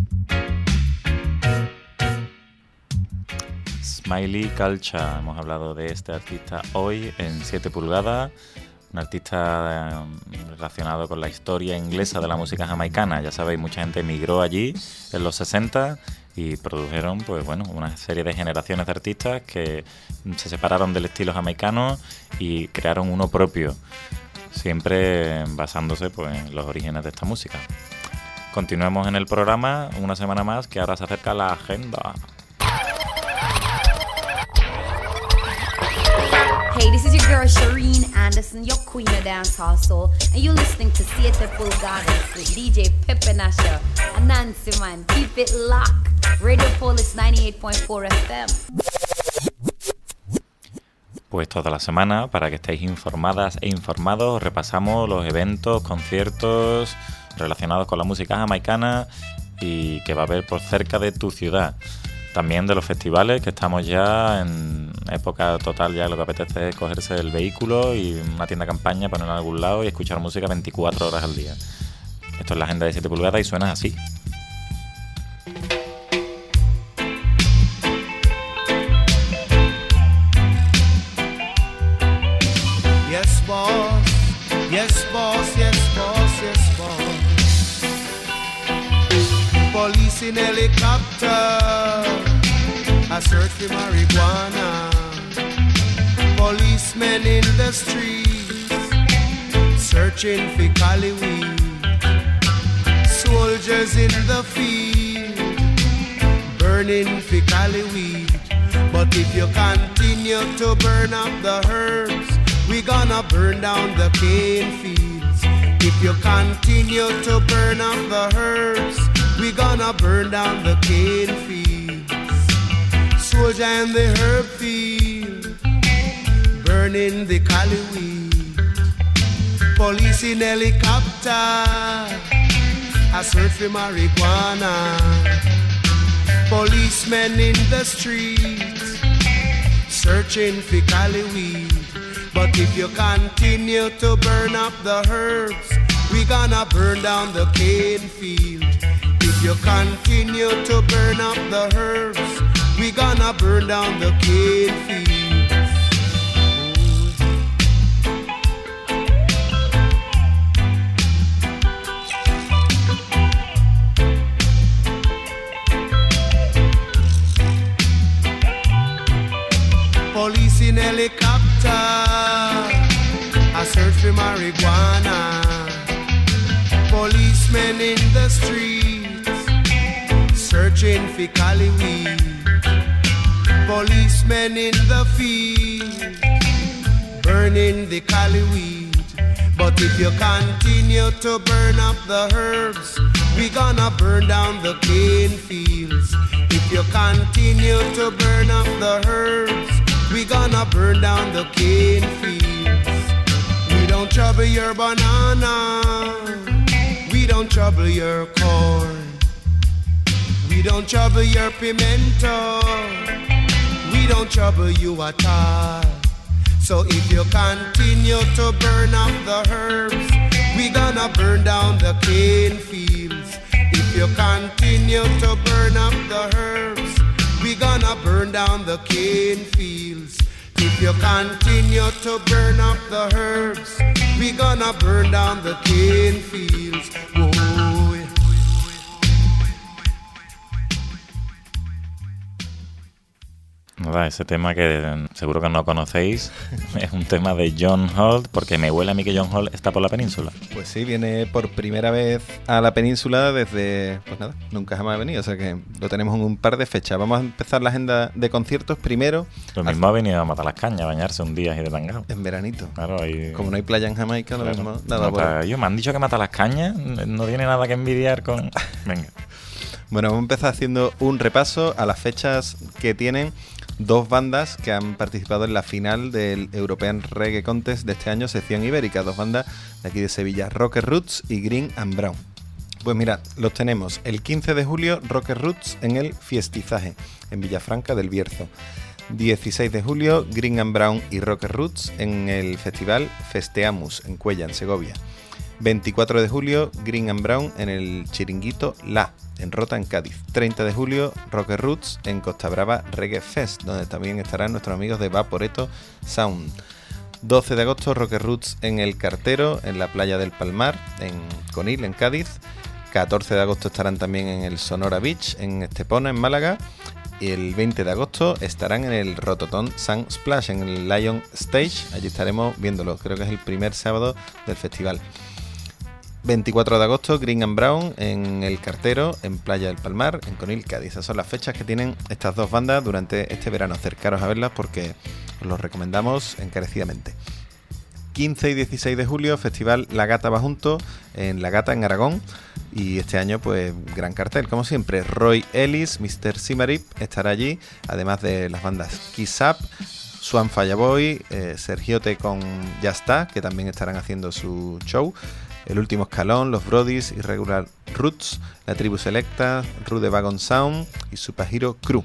Smiley Culture. Hemos hablado de este artista hoy en siete pulgadas, un artista eh, relacionado con la historia inglesa de la música jamaicana. Ya sabéis, mucha gente emigró allí en los sesenta y produjeron, pues bueno, una serie de generaciones de artistas que se separaron del estilo jamaicano y crearon uno propio, siempre basándose pues en los orígenes de esta música. Continuemos en el programa una semana más, que ahora se acerca la agenda. Hey, this is your girl Shireen Anderson, your queen of dancehall soul, and you're listening to Siete Pulgadas with D J Pepe Nasha and Nancy Man. Keep it locked. Radio Polis ninety-eight point four F M. Pues toda la semana, para que estéis informadas e informados, repasamos los eventos, conciertos relacionados con la música jamaicana y que va a haber por cerca de tu ciudad. También de los festivales, que estamos ya en época total, ya lo que apetece es cogerse el vehículo y una tienda campaña, ponerlo en algún lado y escuchar música veinticuatro horas al día. Esto es la agenda de siete pulgadas y suena así. Yes, boss. Yes, boss. Yes, boss. Yes, boss. Police in helicopter, a search for marijuana. Policemen in the streets, searching for cali weed. Soldiers in the field, burning for cali weed. But if you continue to burn up the herbs, we gonna burn down the cane fields. If you continue to burn up the herbs, we gonna burn down the cane fields. Soldier in the herb field, burning the cali weed. Police in helicopter, I search for marijuana. Policemen in the streets, searching for cali weed. But if you continue to burn up the herbs, we gonna burn down the cane field. If you continue to burn up the herbs, we gonna burn down the cane fields. Police in helicopter, I search for marijuana. Policemen in the streets, searching for cali weed. Policemen in the field, burning the cali weed. But if you continue to burn up the herbs, we gonna burn down the cane fields. If you continue to burn up the herbs, we gonna burn down the cane fields. We don't trouble your banana, we don't trouble your corn, we don't trouble your pimento, we don't trouble you at all. So if you continue to burn up the herbs, we gonna burn down the cane fields. If you continue to burn up the herbs, we gonna burn down the cane fields. If you continue to burn up the herbs, we gonna burn down the cane fields. Whoa. Nada, ese tema que seguro que no conocéis es un tema de John Holt, porque me huele a mí que John Holt está por la península. Pues sí, viene por primera vez a la península desde, pues nada, nunca jamás ha venido, o sea que lo tenemos en un par de fechas. Vamos a empezar la agenda de conciertos primero. Lo mismo ha venido a matar las cañas, a bañarse un día y de tangao. En veranito. Claro, ahí... Como no hay playa en Jamaica, lo claro. mismo. Nada, Mata, bueno. Yo me han dicho que mata las cañas, no tiene nada que envidiar con... Venga. Bueno, vamos a empezar haciendo un repaso a las fechas que tienen dos bandas que han participado en la final del European Reggae Contest de este año, sección ibérica. Dos bandas de aquí de Sevilla, Rocker Roots y Green and Brown. Pues mirad, los tenemos el quince de julio, Rocker Roots en el Fiestizaje, en Villafranca del Bierzo. dieciséis de julio, Green and Brown y Rocker Roots en el festival Festeamus, en Cuella, en Segovia. veinticuatro de julio, Green and Brown en el Chiringuito La, en Rota, en Cádiz. treinta de julio, Rocker Roots en Costa Brava Reggae Fest, donde también estarán nuestros amigos de Vaporeto Sound. doce de agosto, Rocker Roots en El Cartero, en la playa del Palmar, en Conil, en Cádiz. catorce de agosto estarán también en el Sonora Beach, en Estepona, en Málaga. Y el veinte de agosto estarán en el Rototón Sun Splash, en el Lion Stage. Allí estaremos viéndolo, creo que es el primer sábado del festival. veinticuatro de agosto, Green and Brown en El Cartero, en Playa del Palmar, en Conil, Cádiz. Esas son las fechas que tienen estas dos bandas durante este verano. Acercaros a verlas porque os los recomendamos encarecidamente. quince y dieciséis de julio, Festival La Gata va junto, en La Gata, en Aragón. Y este año, pues, gran cartel, como siempre. Roy Ellis, mister Simarip estará allí, además de las bandas Kiss Up, Swan Fireboy, eh, Sergiote con Ya Está, que también estarán haciendo su show. El Último Escalón, Los Brodis, Irregular Roots, La Tribu Selecta, Rude Wagon Sound y Superhero Crew.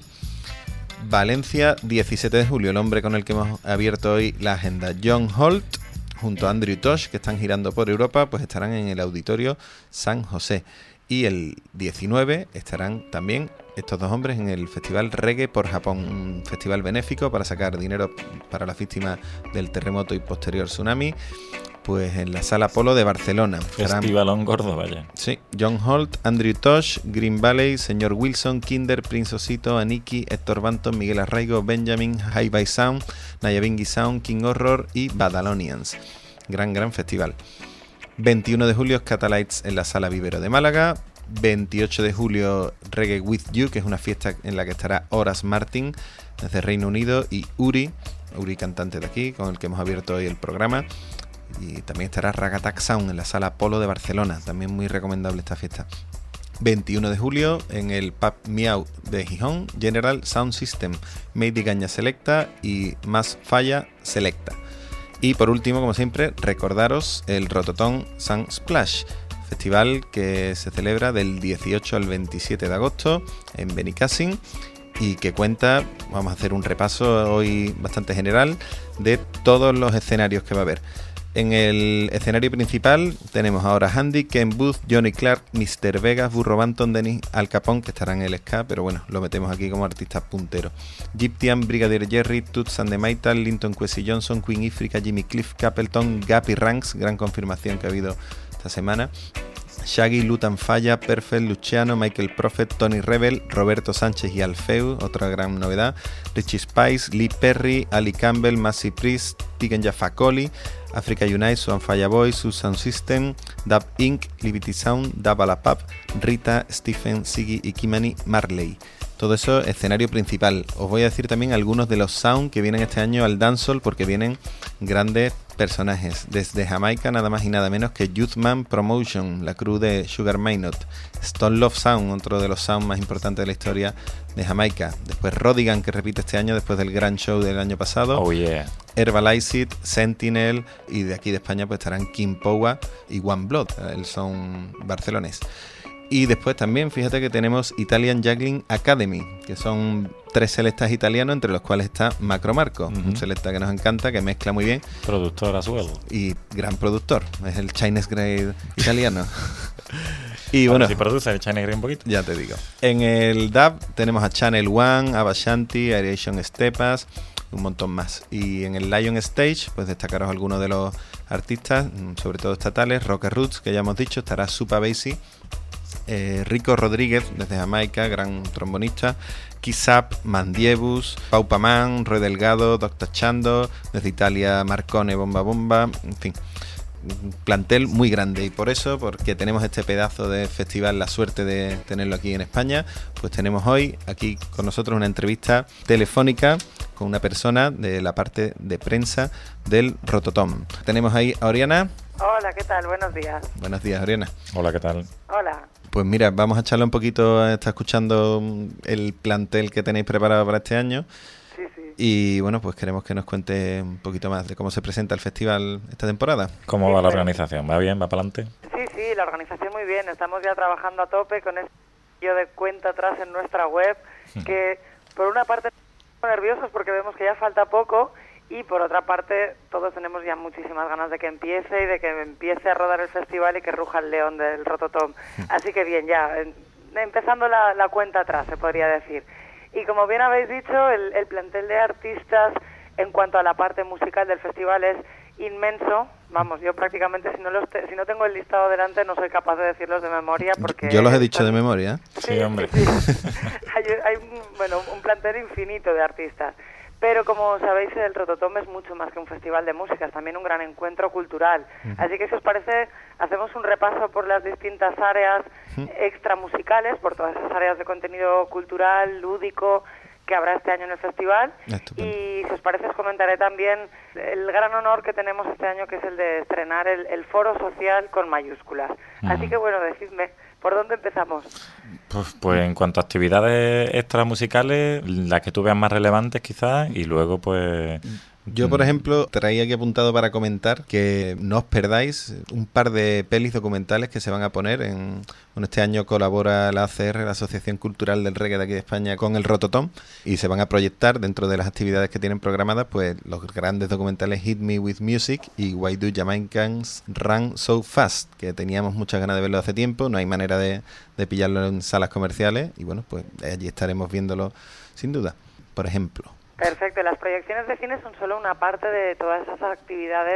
Valencia, diecisiete de julio, el hombre con el que hemos abierto hoy la agenda, John Holt, junto a Andrew Tosh, que están girando por Europa, pues estarán en el Auditorio San José. Y el diecinueve estarán también estos dos hombres en el Festival Reggae por Japón, un festival benéfico para sacar dinero para las víctimas del terremoto y posterior tsunami. Pues en la Sala Polo de Barcelona. Festivalón gordo, vaya. Sí, John Holt, Andrew Tosh, Green Valley, Señor Wilson, Kinder, Prince Osito, Aniki, Héctor Banton, Miguel Arraigo, Benjamin, High by Sound, Nayabingi Sound, King Horror y Badalonians. Gran, gran festival. veintiuno de julio, Scatalites en la Sala Vivero de Málaga. veintiocho de julio, Reggae With You, que es una fiesta en la que estará Horace Martin desde Reino Unido, y Uri, Uri cantante de aquí, con el que hemos abierto hoy el programa. Y también estará Ragatac Sound en la Sala Polo de Barcelona, también muy recomendable esta fiesta. veintiuno de julio, en el Pub Miau de Gijón, General Sound System, Made Gaña Selecta y Más Falla Selecta. Y por último, como siempre, recordaros el Rototom Sound Splash, festival que se celebra del dieciocho al veintisiete de agosto en Benicàssim y que cuenta, vamos a hacer un repaso hoy bastante general de todos los escenarios que va a haber. En el escenario principal tenemos ahora Handy, Ken Booth, Johnny Clark, mister Vegas, Burro Banton, Denis Al Capone, que estará en el ska, pero bueno, lo metemos aquí como artista puntero. Gyptian, Brigadier Jerry, Toots and the Maytal, Linton Kwesi Johnson, Queen Ifrica, Jimmy Cliff, Capleton, Gappy Ranks, gran confirmación que ha habido esta semana. Shaggy, Lutan Falla, Perfect, Luciano, Michael Prophet, Tony Rebel, Roberto Sánchez y Alfeu, otra gran novedad. Richie Spice, Lee Perry, Ali Campbell, Massey Priest, Tiken Jaffa Coli, Africa Unite, Suan Falla Boy, Susan System, Dub Incorporated, Liberty Sound, Dub Alapap, Rita, Stephen, Siggy y Kimani Marley. Todo eso, escenario principal. Os voy a decir también algunos de los sound que vienen este año al dancehall, porque vienen grandes personajes. Desde Jamaica, nada más y nada menos que Youthman Promotion, la crew de Sugar Maynot. Stone Love Sound, otro de los sound más importantes de la historia de Jamaica. Después Rodigan, que repite este año después del gran show del año pasado. Oh yeah. Herbalized, Sentinel, y de aquí de España pues estarán King Powa y One Blood, el son barcelonés. Y después también, fíjate que tenemos Italian Juggling Academy, que son tres selectas italianos, entre los cuales está Macro Marco, uh-huh. un selecta que nos encanta, que mezcla muy bien. Productor a suelo. Y gran productor, es el Chinese Grade italiano. Y bueno, si produce el Chinese Grade un poquito. Ya te digo. En el dub tenemos a Channel One, Ava Shanti, Aeration Stepas, un montón más. Y en el Lion Stage, pues destacaros algunos de los artistas, sobre todo estatales. Rocker Roots, que ya hemos dicho, estará Supa Basie. Eh, Rico Rodríguez desde Jamaica, gran trombonista, Kissap, Mandiebus, Paupa Man, Roy Delgado, Doctor Chando, desde Italia Marcone, Bomba Bomba, en fin, un plantel muy grande. Y por eso, porque tenemos este pedazo de festival, la suerte de tenerlo aquí en España, pues tenemos hoy aquí con nosotros una entrevista telefónica con una persona de la parte de prensa del Rototom. Tenemos ahí a Oriana. Hola, ¿qué tal? Buenos días. Buenos días, Oriana. Hola, ¿qué tal? Hola. Pues mira, vamos a echarle un poquito, está escuchando el plantel que tenéis preparado para este año. Sí, sí. Y bueno, pues queremos que nos cuente un poquito más de cómo se presenta el festival esta temporada. ¿Cómo va la organización? ¿Va bien? ¿Va para adelante? Sí, sí, la organización muy bien. Estamos ya trabajando a tope con este yo de cuenta atrás en nuestra web, que por una parte estamos nerviosos porque vemos que ya falta poco, y por otra parte todos tenemos ya muchísimas ganas de que empiece y de que empiece a rodar el festival y que ruja el león del Rototom. Así que bien, ya empezando la, la cuenta atrás, se podría decir. Y como bien habéis dicho, el, el plantel de artistas en cuanto a la parte musical del festival es inmenso. Vamos, yo prácticamente si no los te, si no tengo el listado delante no soy capaz de decirlos de memoria, porque yo los he dicho de memoria. Sí, sí, hombre. Sí, sí. hay, hay un, bueno, un plantel infinito de artistas. Pero como sabéis, el Rototom es mucho más que un festival de música, es también un gran encuentro cultural. Uh-huh. Así que si os parece, hacemos un repaso por las distintas áreas uh-huh. extramusicales, por todas esas áreas de contenido cultural, lúdico, que habrá este año en el festival. Estupendo. Y si os parece, os comentaré también el gran honor que tenemos este año, que es el de estrenar el, el Foro Social con mayúsculas. Uh-huh. Así que bueno, decidme, ¿por dónde empezamos? Pues, pues en cuanto a actividades extramusicales, las que tú veas más relevantes quizás, y luego pues... Yo, por ejemplo, traía aquí apuntado para comentar que no os perdáis un par de pelis documentales que se van a poner. En, bueno, este año colabora la A C R, la Asociación Cultural del Reggae de aquí de España, con el Rototom, y se van a proyectar dentro de las actividades que tienen programadas pues los grandes documentales Hit Me With Music y Why Do Jamaicans Run So Fast, que teníamos muchas ganas de verlo hace tiempo, no hay manera de, de pillarlo en salas comerciales, y bueno, pues allí estaremos viéndolo sin duda, por ejemplo. Perfecto, las proyecciones de cine son solo una parte de todas esas actividades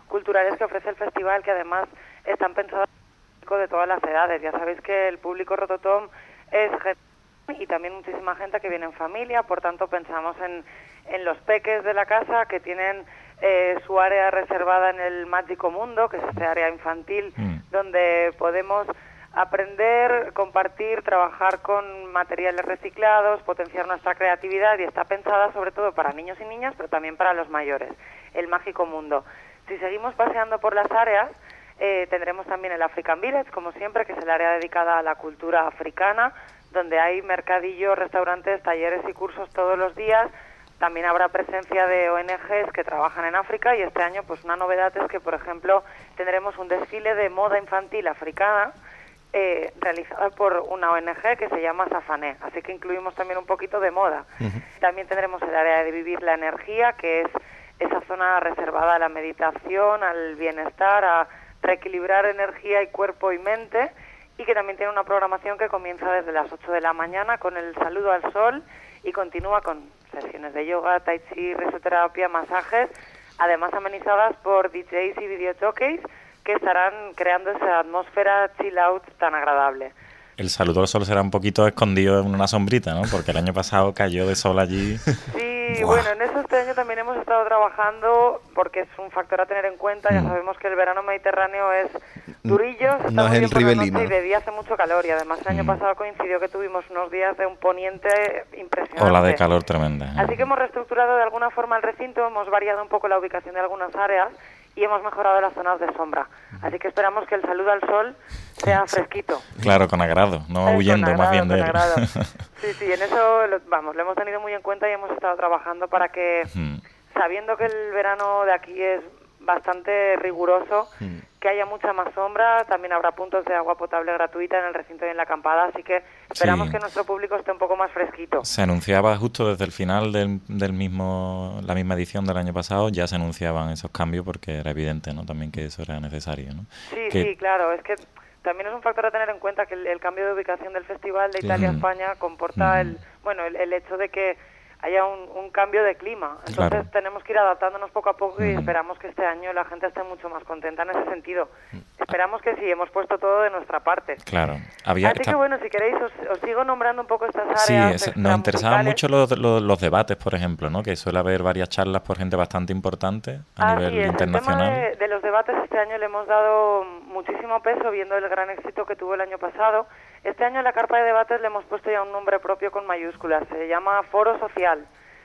culturales que ofrece el festival, que además están pensadas de todas las edades. Ya sabéis que el público Rototom es gente y también muchísima gente que viene en familia, por tanto pensamos en, en los peques de la casa que tienen eh, su área reservada en el Mágico Mundo, que es este área infantil, mm. donde podemos aprender, compartir, trabajar con materiales reciclados, potenciar nuestra creatividad, y está pensada sobre todo para niños y niñas, pero también para los mayores, el Mágico Mundo. Si seguimos paseando por las áreas, eh, tendremos también el African Village, como siempre, que es el área dedicada a la cultura africana, donde hay mercadillos, restaurantes, talleres y cursos todos los días. También habrá presencia de O N Ges que trabajan en África, y este año pues una novedad es que, por ejemplo, tendremos un desfile de moda infantil africana eh, realizado por una O N Ge que se llama Safané, así que incluimos también un poquito de moda. Uh-huh. También tendremos el área de vivir la energía, que es esa zona reservada a la meditación, al bienestar, a reequilibrar energía y cuerpo y mente, y que también tiene una programación que comienza desde las ocho de la mañana con el saludo al sol y continúa con sesiones de yoga, tai chi, risoterapia, masajes, además amenizadas por D Js y videojockeys que estarán creando esa atmósfera chill out tan agradable. El saludo al sol será un poquito escondido en una sombrita, ¿no? Porque el año pasado cayó de sol allí. Sí, Buah. Bueno, en eso este año también hemos estado trabajando, porque es un factor a tener en cuenta. Ya sabemos que el verano mediterráneo es durillo, se no está es muy el bien por la Ribelino. noche y de día hace mucho calor, y además el año Mm. pasado coincidió que tuvimos unos días de un poniente impresionante. Ola de calor tremenda. Así que hemos reestructurado de alguna forma el recinto, hemos variado un poco la ubicación de algunas áreas y hemos mejorado las zonas de sombra. Así que esperamos que el saludo al sol sea fresquito. Claro, con agrado, no Eh, huyendo con más bien agrado, de con él. agrado. Sí, sí, en eso, lo- vamos, lo hemos tenido muy en cuenta y hemos estado trabajando para que, Mm. sabiendo que el verano de aquí es bastante riguroso, Mm. que haya mucha más sombra, también habrá puntos de agua potable gratuita en el recinto y en la acampada, así que esperamos Sí. que nuestro público esté un poco más fresquito. Se anunciaba justo desde el final del, del mismo la misma edición del año pasado, ya se anunciaban esos cambios porque era evidente, ¿no? También que eso era necesario, ¿no? Sí, Que- sí, claro, es que también es un factor a tener en cuenta que el, el cambio de ubicación del festival de Sí. Italia a Ujú. España comporta Ujú. el, bueno, el, el hecho de que haya un, un cambio de clima. Entonces Claro. tenemos que ir adaptándonos poco a poco y Ujú. esperamos que este año la gente esté mucho más contenta en ese sentido. Esperamos que sí, hemos puesto todo de nuestra parte. Claro, había Así esta- que bueno, si queréis os, os sigo nombrando un poco estas Sí, áreas. es- nos interesaban extramusicales. mucho los, los, los debates, por ejemplo, ¿no? Que suele haber varias charlas por gente bastante importante a Así nivel es, internacional. el tema de, de los debates este año le hemos dado muchísimo peso viendo el gran éxito que tuvo el año pasado. Este año en la carpa de debates le hemos puesto ya un nombre propio con mayúsculas, se llama Foro Social.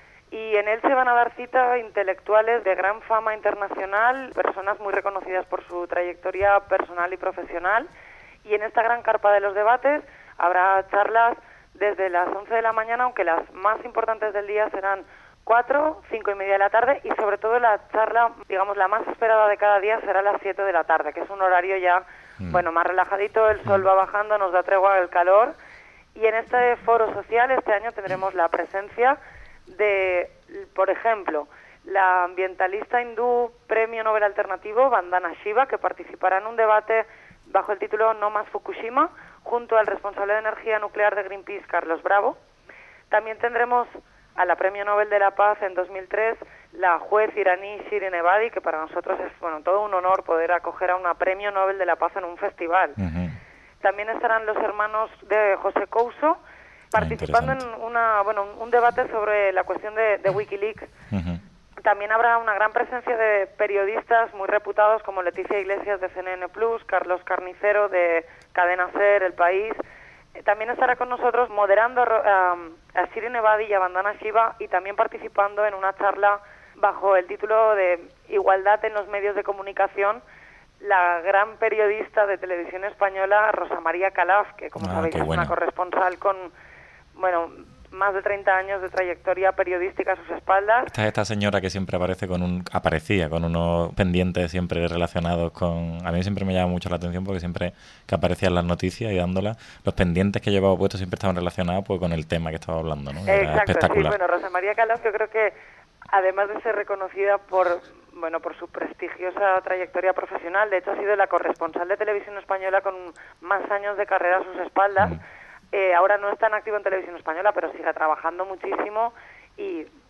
Y en él se van a dar cita intelectuales de gran fama internacional, personas muy reconocidas por su trayectoria personal y profesional. Y en esta gran carpa de los debates habrá charlas desde las once de la mañana, aunque las más importantes del día serán cuatro, cinco y media de la tarde, y sobre todo la charla, digamos, la más esperada de cada día será a las siete de la tarde, que es un horario ya, Mm. bueno, más relajadito, el sol va bajando, nos da tregua el calor. Y en este foro social este año tendremos la presencia de, por ejemplo, la ambientalista hindú Premio Nobel Alternativo Vandana Shiva, que participará en un debate bajo el título No más Fukushima, junto al responsable de energía nuclear de Greenpeace, Carlos Bravo. También tendremos a la Premio Nobel de la Paz en dos mil tres, la juez iraní Shirin Ebadi, que para nosotros es bueno todo un honor poder acoger a una Premio Nobel de la Paz en un festival. Ujú. También estarán los hermanos de José Couso participando en una bueno un, un debate sobre la cuestión de, de Wikileaks. Ujú. También habrá una gran presencia de periodistas muy reputados como Leticia Iglesias de C N N Plus, Carlos Carnicero de Cadena Ser, El País. Eh, También estará con nosotros moderando um, a Shirin Ebadi y a Vandana Shiva, y también participando en una charla bajo el título de Igualdad en los medios de comunicación, la gran periodista de televisión española Rosa María Calaf, que como Ah, sabéis qué es bueno. una corresponsal con bueno más de treinta años de trayectoria periodística a sus espaldas. Esta, esta señora que siempre aparece con un aparecía con unos pendientes siempre relacionados con... A mí siempre me llama mucho la atención porque siempre que aparecían las noticias y dándolas, los pendientes que llevaba puestos siempre estaban relacionados pues con el tema que estaba hablando, ¿no? Era Exacto, sí, espectacular. bueno, Rosa María Calaf yo creo que además de ser reconocida por bueno por su prestigiosa trayectoria profesional, de hecho ha sido la corresponsal de televisión española con más años de carrera a sus espaldas. Mm. Eh, ahora no está en activo en televisión española, pero sigue trabajando muchísimo y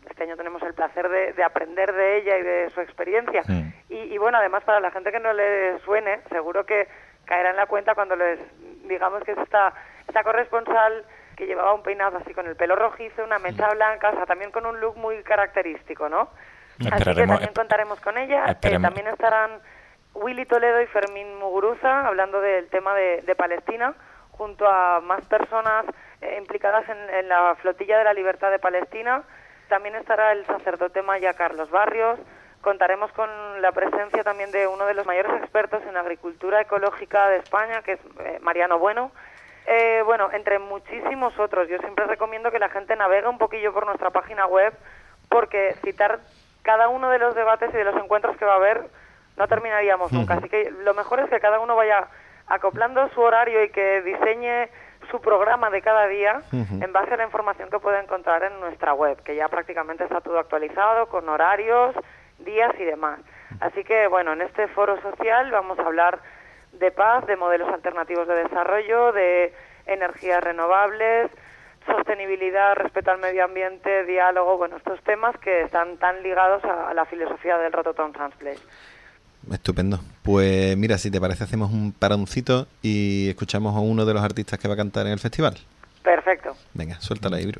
este año tenemos el placer de, de aprender de ella y de su experiencia. Mm. Y, y bueno, además para la gente que no le suene, seguro que caerá en la cuenta cuando les digamos que es esta, esta corresponsal que llevaba un peinado así con el pelo rojizo, una mecha blanca, o sea, también con un look muy característico, ¿no? Así que también contaremos con ella. Eh, también estarán Willy Toledo y Fermín Muguruza hablando del tema de, de Palestina, junto a más personas eh, implicadas en, en la flotilla de la libertad de Palestina. También estará el sacerdote maya Carlos Barrios. Contaremos con la presencia también de uno de los mayores expertos en agricultura ecológica de España, que es eh, Mariano Bueno. Eh, bueno, entre muchísimos otros. Yo siempre recomiendo que la gente navegue un poquillo por nuestra página web, porque citar cada uno de los debates y de los encuentros que va a haber no terminaríamos nunca. Así que lo mejor es que cada uno vaya acoplando su horario y que diseñe su programa de cada día uh-huh. en base a la información que puede encontrar en nuestra web, que ya prácticamente está todo actualizado, con horarios, días y demás. Así que, bueno, en este foro social vamos a hablar de paz, de modelos alternativos de desarrollo, de energías renovables, sostenibilidad, respeto al medio ambiente, diálogo, bueno, estos temas que están tan ligados a, a la filosofía del Rototom Sounds Place. Estupendo. Pues mira, si te parece hacemos un paroncito y escuchamos a uno de los artistas que va a cantar en el festival. Perfecto. Venga, suéltala ahí, Bru.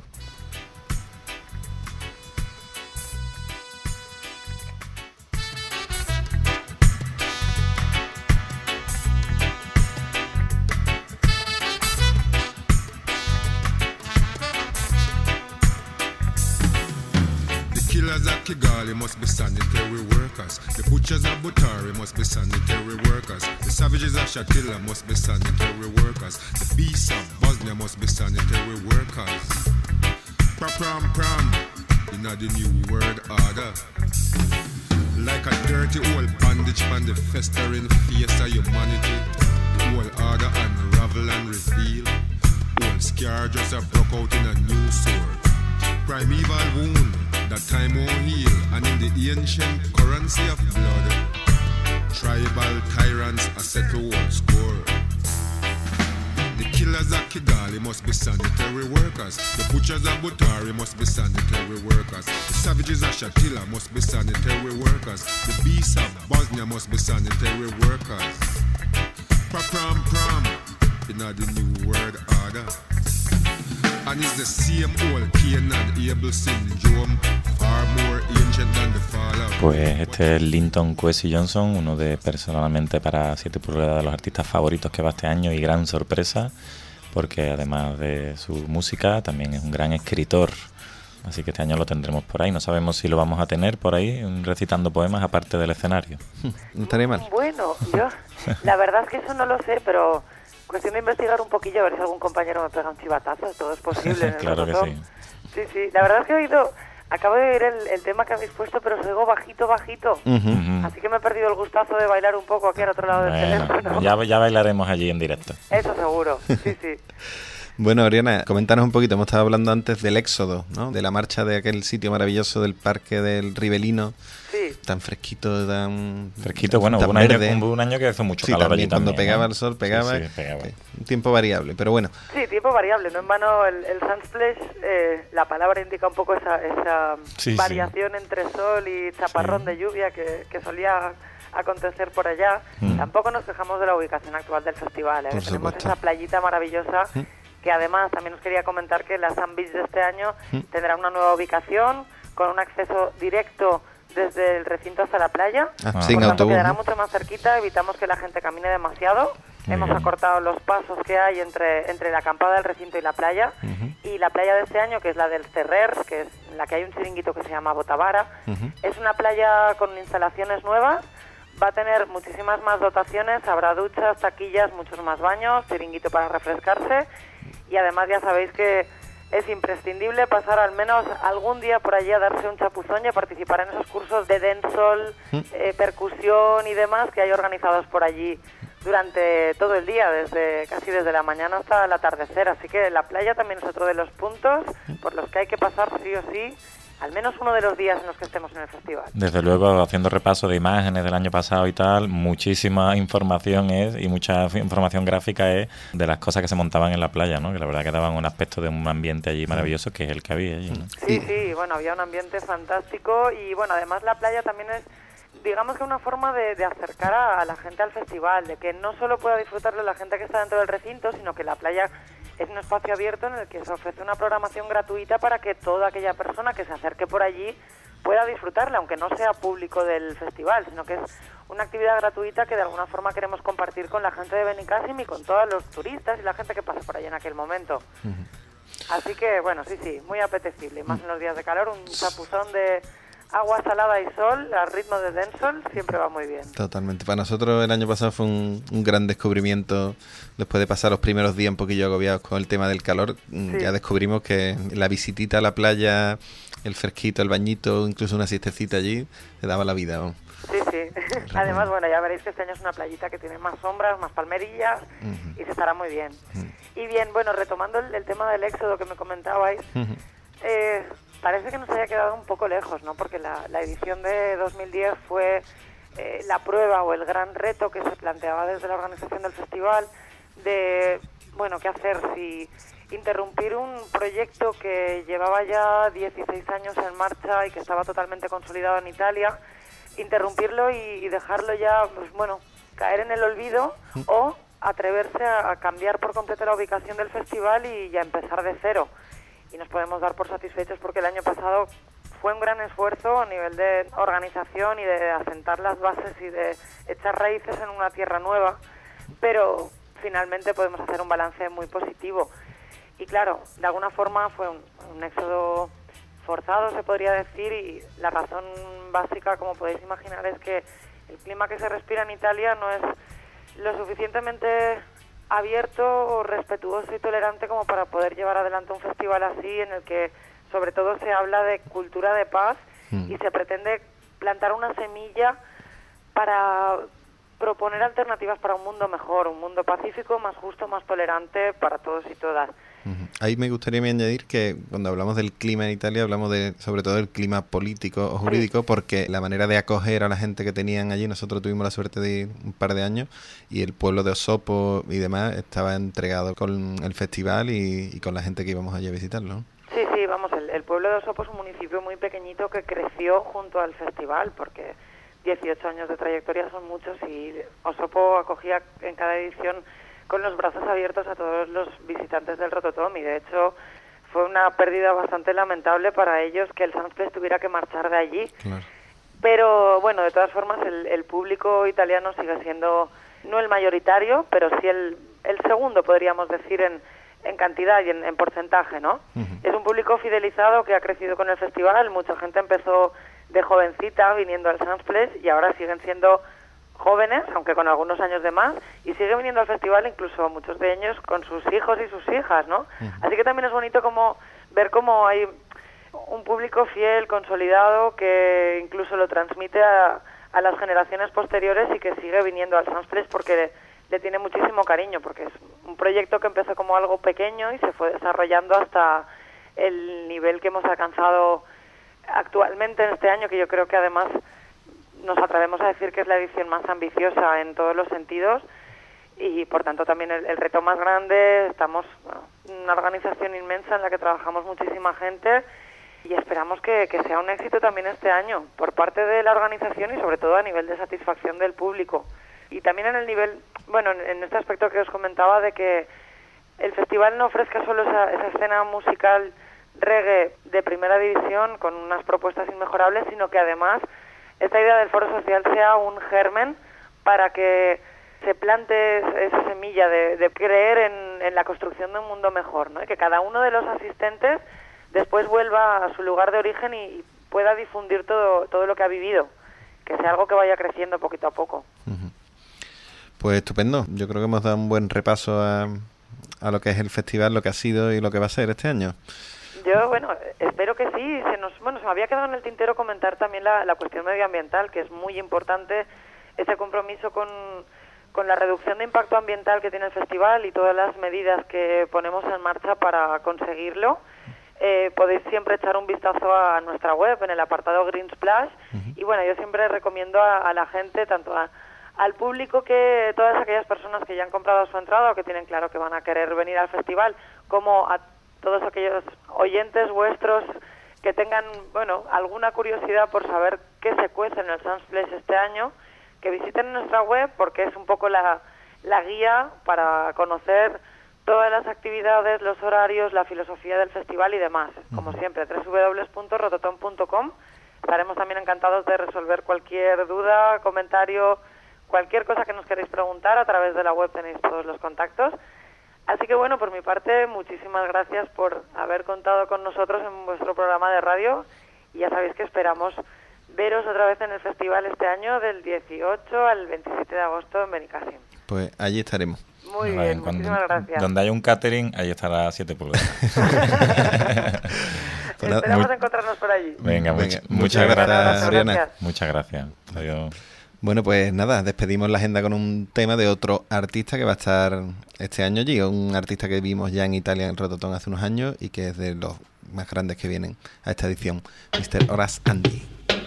Killers at Kigali must be sanitary workers. The butchers at Butari must be sanitary workers. The savages at Shatila must be sanitary workers. The beasts of Bosnia must be sanitary workers. Pram pram, in the new world order. Like a dirty old bandage on the festering face of humanity. The old order unravel and reveal. Old scar just a broke out in a new sword. Primeval wound that time won't heal, and in the ancient currency of blood, tribal tyrants are set to one score. The killers at Kigali must be sanitary workers. The butchers at Butari must be sanitary workers. The savages at Shatila must be sanitary workers. The beasts of Bosnia must be sanitary workers. Pram pram, in the new world order. And it's the same old Cain and Abel syndrome, far more ancient than the fall of... Pues este es Linton Kwesi Johnson, uno de personalmente para siete pulgadas de los artistas favoritos que va este año, y gran sorpresa, porque además de su música también es un gran escritor. Así que este año lo tendremos por ahí. No sabemos si lo vamos a tener por ahí recitando poemas aparte del escenario. No estaría mal. Bueno, yo la verdad es que eso no lo sé, pero... cuestión de investigar un poquillo, a ver si algún compañero me pega un chivatazo, todo es posible. En el claro que sí. Sí, sí, la verdad es que he oído, acabo de oír el, el tema que habéis puesto, pero os oigo bajito, bajito. Uh-huh. Así que me he perdido el gustazo de bailar un poco aquí al otro lado del bueno, teléfono. Ya, ya bailaremos allí en directo. Eso seguro, sí, sí. Bueno, Oriana, coméntanos un poquito, hemos estado hablando antes del éxodo, ¿no? De la marcha de aquel sitio maravilloso del Parque del Ribelino. Sí. Tan fresquito, tan... Fresquito, bueno, tan hubo un, año, verde. hubo un año que fue mucho sí, calor también, allí cuando también. pegaba ¿no? el sol, pegaba. Sí, sí, pegaba. Eh, un tiempo variable, pero bueno. Sí, tiempo variable, no en vano el, el Sunsplash, eh, la palabra indica un poco esa, esa sí, variación sí. entre sol y chaparrón sí. de lluvia que, que solía acontecer por allá. Mm. Tampoco nos quejamos de la ubicación actual del festival, ¿eh? Tenemos supuesto. esa playita maravillosa, mm. que además también os quería comentar que la Sun Beach de este año mm. tendrá una nueva ubicación con un acceso directo desde el recinto hasta la playa. Ah, por sin tanto, autobús, quedará ¿no? mucho más cerquita, evitamos que la gente camine demasiado. Muy Hemos bien. acortado los pasos que hay entre, entre la acampada del recinto y la playa. Uh-huh. Y la playa de este año, que es la del Cerrer, que es la que hay un chiringuito que se llama Botavara, Uh-huh. es una playa con instalaciones nuevas. Va a tener muchísimas más dotaciones, habrá duchas, taquillas, muchos más baños, chiringuito para refrescarse. Y además ya sabéis que es imprescindible pasar al menos algún día por allí a darse un chapuzón y a participar en esos cursos de dancehall, eh, percusión y demás que hay organizados por allí durante todo el día, desde casi desde la mañana hasta el atardecer. Así que la playa también es otro de los puntos por los que hay que pasar sí o sí al menos uno de los días en los que estemos en el festival. Desde luego, haciendo repaso de imágenes del año pasado y tal, muchísima información es, y mucha información gráfica es, de las cosas que se montaban en la playa, ¿no? Que la verdad que daban un aspecto de un ambiente allí maravilloso, que es el que había allí, ¿no? Sí, sí, bueno, había un ambiente fantástico y, bueno, además la playa también es, digamos que una forma de, de acercar a, a la gente al festival, de que no solo pueda disfrutarlo la gente que está dentro del recinto, sino que la playa es un espacio abierto en el que se ofrece una programación gratuita para que toda aquella persona que se acerque por allí pueda disfrutarla, aunque no sea público del festival, sino que es una actividad gratuita que de alguna forma queremos compartir con la gente de Benicàssim y con todos los turistas y la gente que pasa por allí en aquel momento. Uh-huh. Así que, bueno, sí, sí, muy apetecible, más en los días de calor, un chapuzón de agua salada y sol, al ritmo de dancehall, siempre va muy bien. Totalmente. Para nosotros el año pasado fue un, un gran descubrimiento. Después de pasar los primeros días un poquillo agobiados con el tema del calor, sí. Ya descubrimos que la visitita a la playa, el fresquito, el bañito, incluso una siestecita allí, le daba la vida, ¿no? Sí, sí. Además, bueno, ya veréis que este año es una playita que tiene más sombras, más palmerillas, uh-huh. y se estará muy bien. Uh-huh. Y bien, bueno, retomando el, el tema del éxodo que me comentabais, uh-huh. eh, parece que nos haya quedado un poco lejos, ¿no? Porque la, la edición de dos mil diez fue eh, la prueba o el gran reto que se planteaba desde la organización del festival de, bueno, qué hacer si interrumpir un proyecto que llevaba ya dieciséis años en marcha y que estaba totalmente consolidado en Italia, interrumpirlo y, y dejarlo ya, pues bueno, caer en el olvido o atreverse a, a cambiar por completo la ubicación del festival y ya empezar de cero. Y nos podemos dar por satisfechos porque el año pasado fue un gran esfuerzo a nivel de organización y de asentar las bases y de echar raíces en una tierra nueva, pero finalmente podemos hacer un balance muy positivo. Y claro, de alguna forma fue un, un éxodo forzado, se podría decir, y la razón básica, como podéis imaginar, es que el clima que se respira en Italia no es lo suficientemente abierto o respetuoso y tolerante como para poder llevar adelante un festival así, en el que sobre todo se habla de cultura de paz mm. y se pretende plantar una semilla para proponer alternativas para un mundo mejor, un mundo pacífico, más justo, más tolerante para todos y todas. Uh-huh. Ahí me gustaría añadir que cuando hablamos del clima en Italia hablamos de sobre todo del clima político o jurídico, sí. porque la manera de acoger a la gente que tenían allí, nosotros tuvimos la suerte de ir un par de años y el pueblo de Osopo y demás estaba entregado con el festival y, y con la gente que íbamos allí a visitarlo, ¿no? Sí, sí, vamos, el, el pueblo de Osopo es un municipio muy pequeñito que creció junto al festival, porque dieciocho años de trayectoria son muchos y Osopo acogía en cada edición con los brazos abiertos a todos los visitantes del Rototom, y de hecho fue una pérdida bastante lamentable para ellos que el Sunsplex tuviera que marchar de allí. Claro. Pero bueno, de todas formas el, el público italiano sigue siendo no el mayoritario, pero sí el, el segundo, podríamos decir, en, en cantidad y en, en porcentaje, ¿no? Uh-huh. Es un público fidelizado que ha crecido con el festival, mucha gente empezó de jovencita viniendo al Sunsplex y ahora siguen siendo jóvenes, aunque con algunos años de más, y sigue viniendo al festival incluso muchos de ellos con sus hijos y sus hijas, ¿no? Uh-huh. Así que también es bonito como ver cómo hay un público fiel, consolidado, que incluso lo transmite a, a las generaciones posteriores y que sigue viniendo al Sunsplex porque le, le tiene muchísimo cariño, porque es un proyecto que empezó como algo pequeño y se fue desarrollando hasta el nivel que hemos alcanzado actualmente en este año, que yo creo que además nos atrevemos a decir que es la edición más ambiciosa en todos los sentidos y por tanto también el, el reto más grande. Estamos, bueno, una organización inmensa en la que trabajamos muchísima gente y esperamos que, que sea un éxito también este año por parte de la organización y sobre todo a nivel de satisfacción del público. Y también en el nivel, bueno, en, en este aspecto que os comentaba de que el festival no ofrezca solo esa, esa escena musical reggae de primera división con unas propuestas inmejorables, sino que además esta idea del foro social sea un germen para que se plante esa semilla de, de creer en, en la construcción de un mundo mejor, ¿no? Y que cada uno de los asistentes después vuelva a su lugar de origen y pueda difundir todo, todo lo que ha vivido, que sea algo que vaya creciendo poquito a poco. Uh-huh. Pues estupendo, yo creo que hemos dado un buen repaso a, a lo que es el festival, lo que ha sido y lo que va a ser este año. Yo, bueno, espero que sí. Se nos, bueno, se me había quedado en el tintero comentar también la, la cuestión medioambiental, que es muy importante, ese compromiso con, con la reducción de impacto ambiental que tiene el festival y todas las medidas que ponemos en marcha para conseguirlo. eh, podéis siempre echar un vistazo a nuestra web en el apartado Green Splash. Uh-huh. Y bueno, yo siempre recomiendo a, a la gente, tanto a, al público, que todas aquellas personas que ya han comprado su entrada o que tienen claro que van a querer venir al festival, como a todos aquellos oyentes vuestros que tengan, bueno, alguna curiosidad por saber qué se cuece en el Sunsplash este año, que visiten nuestra web, porque es un poco la, la guía para conocer todas las actividades, los horarios, la filosofía del festival y demás. Como siempre, doble u doble u doble u punto rototom punto com. Estaremos también encantados de resolver cualquier duda, comentario, cualquier cosa que nos queréis preguntar. A través de la web tenéis todos los contactos. Así que bueno, por mi parte, muchísimas gracias por haber contado con nosotros en vuestro programa de radio. Y ya sabéis que esperamos veros otra vez en el festival este año, del dieciocho al veintisiete de agosto en Benicàssim. Pues allí estaremos. Muy bien, bien cuando, muchísimas gracias. Donde haya un catering, ahí estará siete pulgadas. Esperamos Muy... encontrarnos por allí. Venga, Venga mucha, muchas, muchas gracias, gracias, Oriana. Muchas gracias. Adiós. Bueno, pues nada, despedimos la agenda con un tema de otro artista que va a estar este año allí, un artista que vimos ya en Italia en Rototom hace unos años y que es de los más grandes que vienen a esta edición, mister Horace Andy.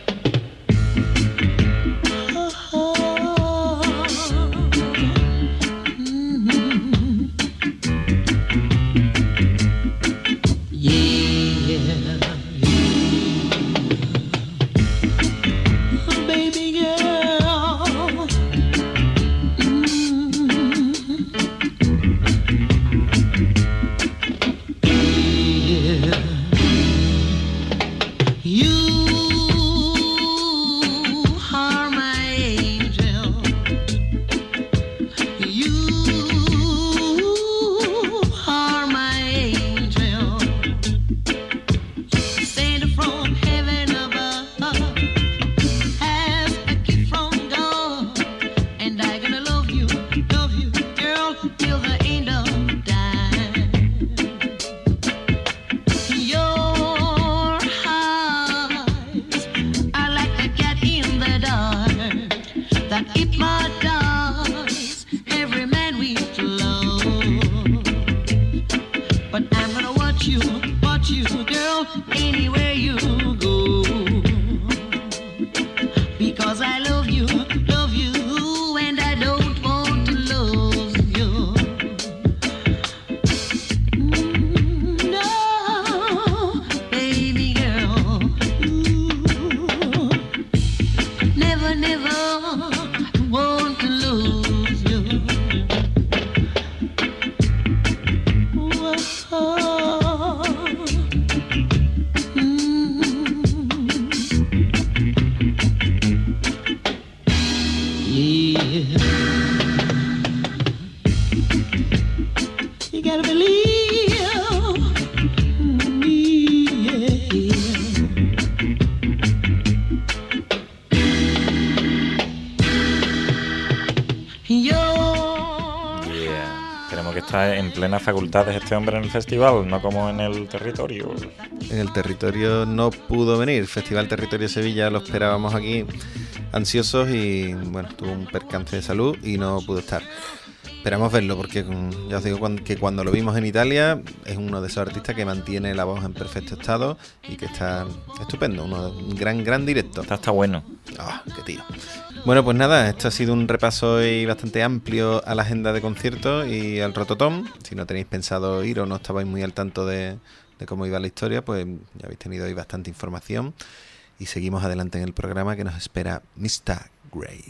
En plenas facultades este hombre en el festival, no como en el territorio. En el territorio no pudo venir. Festival Territorio Sevilla lo esperábamos aquí ansiosos y bueno, tuvo un percance de salud y no pudo estar. Esperamos verlo porque ya os digo que cuando lo vimos en Italia es uno de esos artistas que mantiene la voz en perfecto estado y que está estupendo, uno, un gran gran directo. Está, está bueno. Ah, oh, qué tío. Bueno, pues nada, esto ha sido un repaso hoy bastante amplio a la agenda de conciertos y al Rototom. Si no tenéis pensado ir o no estabais muy al tanto de, de cómo iba la historia, pues ya habéis tenido hoy bastante información. Y seguimos adelante en el programa que nos espera mister Great.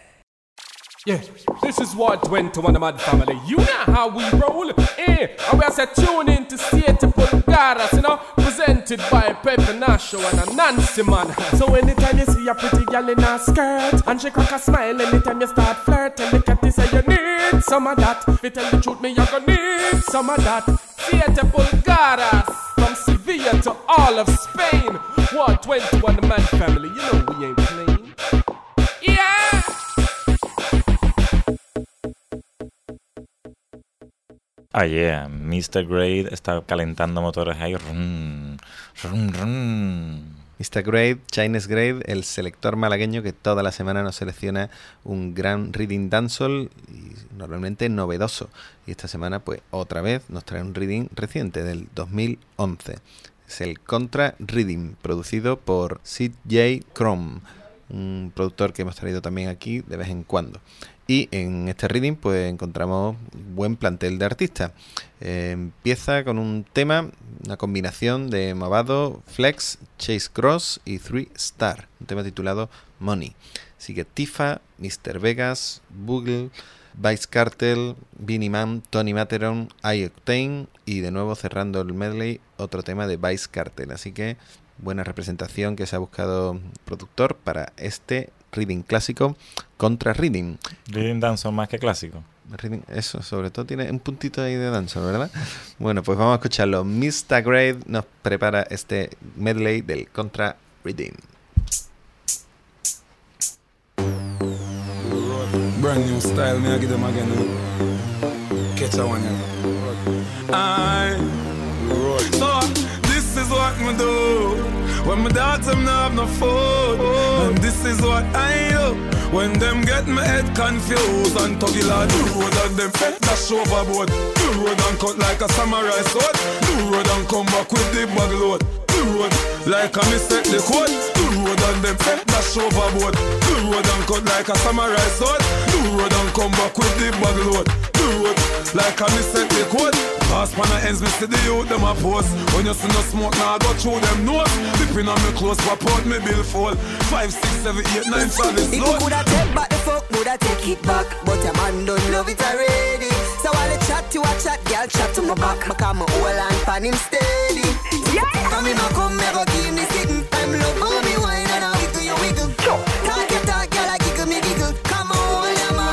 Yeah, this is one twenty-one of Mad Family. You know how we roll, eh? And we are set tune in to Siete Pulgaras, you know, presented by Pepe Nacho and a Nancy man. So anytime you see a pretty girl in a skirt and she crack a smile, anytime you start flirting, look at this and you need some of that. If you tell the truth, me you gonna need some of that. Siete Pulgaras, from Sevilla to all of Spain. one twenty-one of Mad Family, you know we ain't playing. Yeah! Ah, yeah, mister Great está calentando motores ahí. Rum, rum, rum. mister Great, Chinese Great, el selector malagueño que toda la semana nos selecciona un gran reading dancehall y normalmente novedoso. Y esta semana, pues otra vez nos trae un reading reciente del dos mil once. Es el Contra Reading, producido por Sid J. Chrome, un productor que hemos traído también aquí de vez en cuando. Y en este reading pues encontramos buen plantel de artistas. Eh, empieza con un tema, una combinación de Mavado, Flex, Chase Cross y Three Star, un tema titulado Money. Sigue Tifa, mister Vegas, Bugle, Vice Cartel, Beenie Man, Tony Materon, I-Octane y de nuevo cerrando el medley otro tema de Vice Cartel. Así que buena representación que se ha buscado productor para este reading clásico Contra Reading. Reading dancehall más que clásico. Reading, eso, sobre todo tiene un puntito ahí de dancehall, ¿verdad? Bueno, pues vamos a escucharlo. mister Grade nos prepara este medley del Contra Reading. Brand new style, me I give them again. Catch a one, yeah. I so this is what me do when my dogs them not have no food, and this is what I do when them get my head confused and tuggy like the road and them fed dash overboard. The road and cut like a samurai sword. The road and come back with the bag load. The road like a me set the code. The road and them fed dash overboard. The road and cut like a samurai sword. The road and come back with the bag load. The road like a me set the code. Pass pan the ends, me see the youth them a post. When you see no smoke, now nah, go through them nose. Dipping on me clothes, pop out me bill fall. Five, six, seven, eight, nine, solid If you coulda take back the fuck, woulda take it back. But your man don't love it already. So while I chat to a chat, girl chat to my back. I come my whole and pan him steady. Yeah. Come in, I come, never give me sitting. I'm love, for me wine and I wiggle, you wiggle. Talk your talk, girl, I giggle, me giggle. Come on, your man.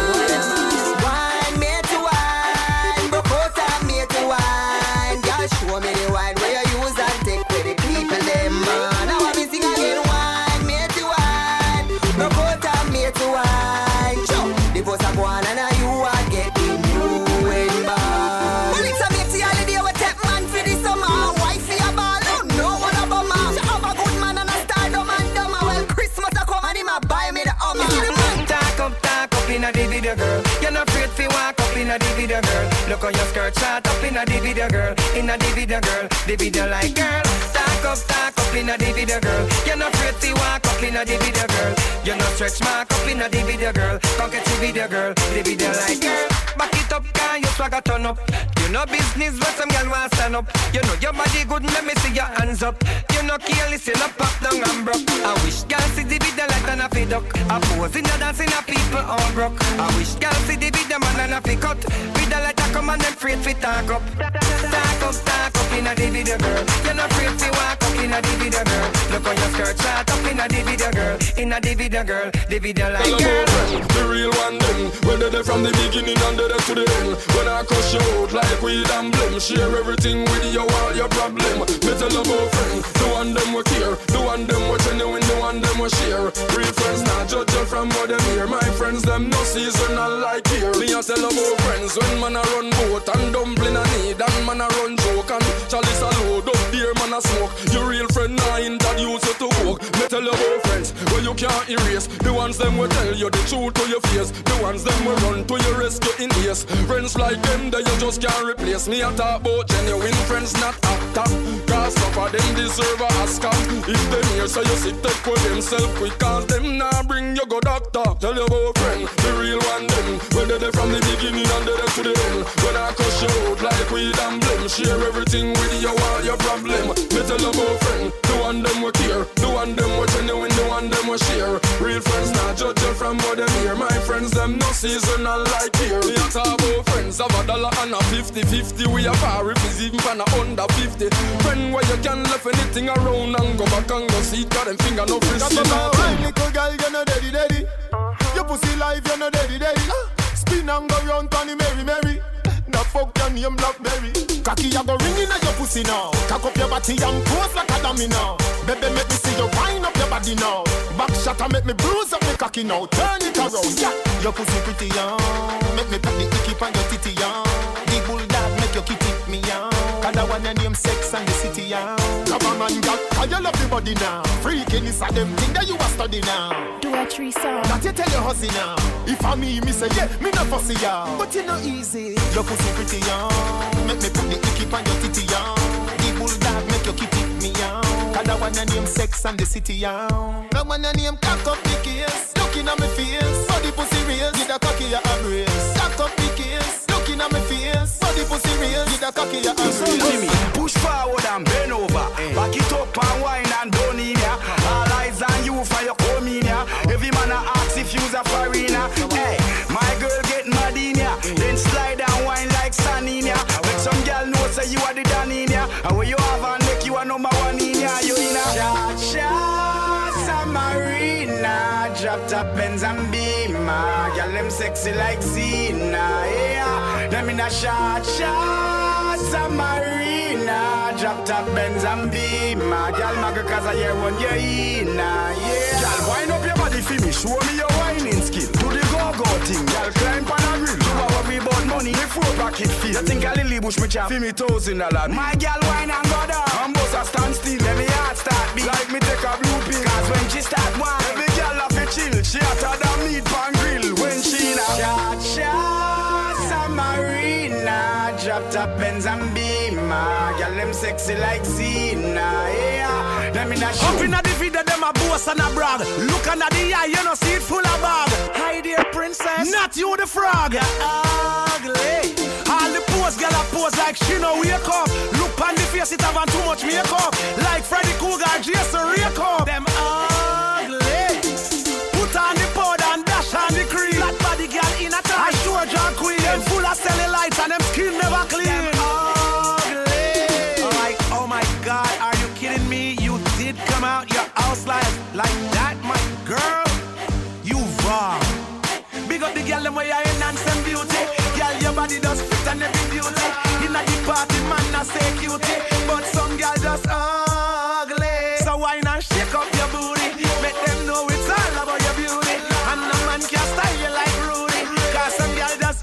Wine, me to wine. Broke out and me to wine. Girl, show me the wine where you use and take with the people, them man. Now I be sing again, wine, me to wine. Broke out and me to wine. Show, the boss a go on and now you are getting new and bad. Well, it's a mixy holiday, we take man for the summer. Wifey a ball, oh, no one a bummer. She have a good man and a star, dumb and dumber. Well, Christmas a come and him a buy me the Hummer. You see the man talk up, talk up in a the video, girl. You're not afraid to walk up in a the video, girl. Look on your skirt, shot up in a the video, girl. In a the video, girl. The video like girl. Talk up, talk up in a the video, girl. You're not afraid to walk up in a the video, girl. You're not stretch mark up in a the video, girl. Come get the video, girl. The video like girl. Back it up, can you swagger turn up? You know business where some girl want stand up. You know your body good, let me see your hands up. You know can't listen up, pop down and broke. I wish girl see the video like an a feed duck. I pose in the dancing a people all broke. I wish girl see the video man and a fi cut. Video like a come and them afraid fi talk up. Talk up, talk up in a the video, girl. You're not afraid fi walk up in a the video, girl. Look on your skirt, shot up in a the video, girl. In a the video, girl. The video like girl. The real one them. Whether they from the beginning and the to the end. When I crush you out like weed and blame. Share everything with you, all your problem. Me tell you about friends. The one them we care. The one them we genuine. The one them we share. Real friends not judge you from what them hear. My friends them no seasonal like here. Me a tell about friends. When man a run boat and dumpling a need. And man a run joke and chalice a load up there man a smoke. Your real friend not introduce you to coke. Me tell you about friends where you can't erase. The ones them will tell you the truth to your face. The ones them will run to your rescue in ears. Friends like them that you just can't replace. Me a talk about genuine friends, not actor. Cause some of them deserve a Oscar. If them here so you sit take with themself quick. Cause them now bring you go doctor. Tell you about friend, the real one them. Whether they from the beginning and they to the end. When I crush you out like weed and blame. Share everything with you, all your problem. Me tell you about friend, the one them we care. The one them we genuine, the one them we share. Real friends not judge you from what them hear. My friends them no seasonal like here. Me a talk about friends have a dollar and a fifty fifty. We a far if it's even for a under fifty. Friend where you can left anything around and go back and go see. Got them finger no frisky. Little girl, you're not daddy daddy. Your pussy life, you're not daddy daddy. Spin and go round, Tony Mary Mary. Now fuck your name Blackberry. Cocky a go ringing at your pussy now. Cock up your body and pose like a dummy now. Baby make me see you wind up your body now. Back shot and make me bruise up me cocky now. Turn it around, yeah. Your pussy pretty young. Make me put the icky on your titty young. The bulldog make your kitty me young. Cause the one your name Sex and the City, yeah. Love a man, girl, cause you love the body now. Freaking is a them thing that you a study now. Do a tree song. That you tell your hussy now. If I me, me say yeah, me no fussy, yeah. But it no easy. Your pussy pretty, yeah. Make me put the icky on your titty, yeah. The bulldog make your kitty me, yeah. Cause that one your name Sex and the City, yeah. That one your name cock up the case. Looking at me face, body pussy raise. Get a cocky your embrace. Cock up the case. Looking at me face, body pussy raise. Get a cocky your embrace. Push forward and bend over. Back it up and wine and down in ya. All eyes on you for your coming ya. Every man a ask if you's a foreigner. Hey, my girl get mad in ya. Then slide and wine like sun in ya. Make some girl know say you are the dan in ya. And when you have and make you a number one in ya. You in a Cha-cha, Samarina. Drop top Benz and Beamer. Girl them sexy like Zena. Yeah, them in a Cha-cha, Samarina. Drop top Benz and Beamer. Girl maga cause I hear one you in. Yeah, girl wind up your body for me. Show me your whining skill. Do the go-go thing. Girl climb on a grill. You a worry about money. The four pocket feel. You think I Lily Bush me chap? Feel me thousand dollar. My girl wine and go down. I'm boss a stand still. Let me heart start beat. Like me take a blue pill. Cause when she start wine, every girl have to chill. She hotter than meat pan grill. When she na Cha-cha, Samarina. Drop top Benz and Beamer. Girl them sexy like Zena. Yeah, them in a show. Up in a the video, them a boss and a brag. Look under the eye, you know see it full of bag. Hi there, princess. Not you the frog. You're ugly. All the pose, girl a pose like she no wake up. Look on the face, it have too much makeup. Like Freddy Cougar, Jason Rake up. Them ugly. Put on the powder and dash on the cream. That body girl in a tie. I sure John Queen. Them full of cellulite and them skin never clean. Them ugly. Like, oh my God, are you kidding me? You did come out your house like, like that, my girl. You wrong. Big up the girl them way I enhance them beauty. Girl, your body does fit and every beauty. In a the party, man, I say cutie. But some girl just ugly. So why not shake up your booty? Make them know it's all about your beauty. And no man can style you like Rudy. Cause some girl just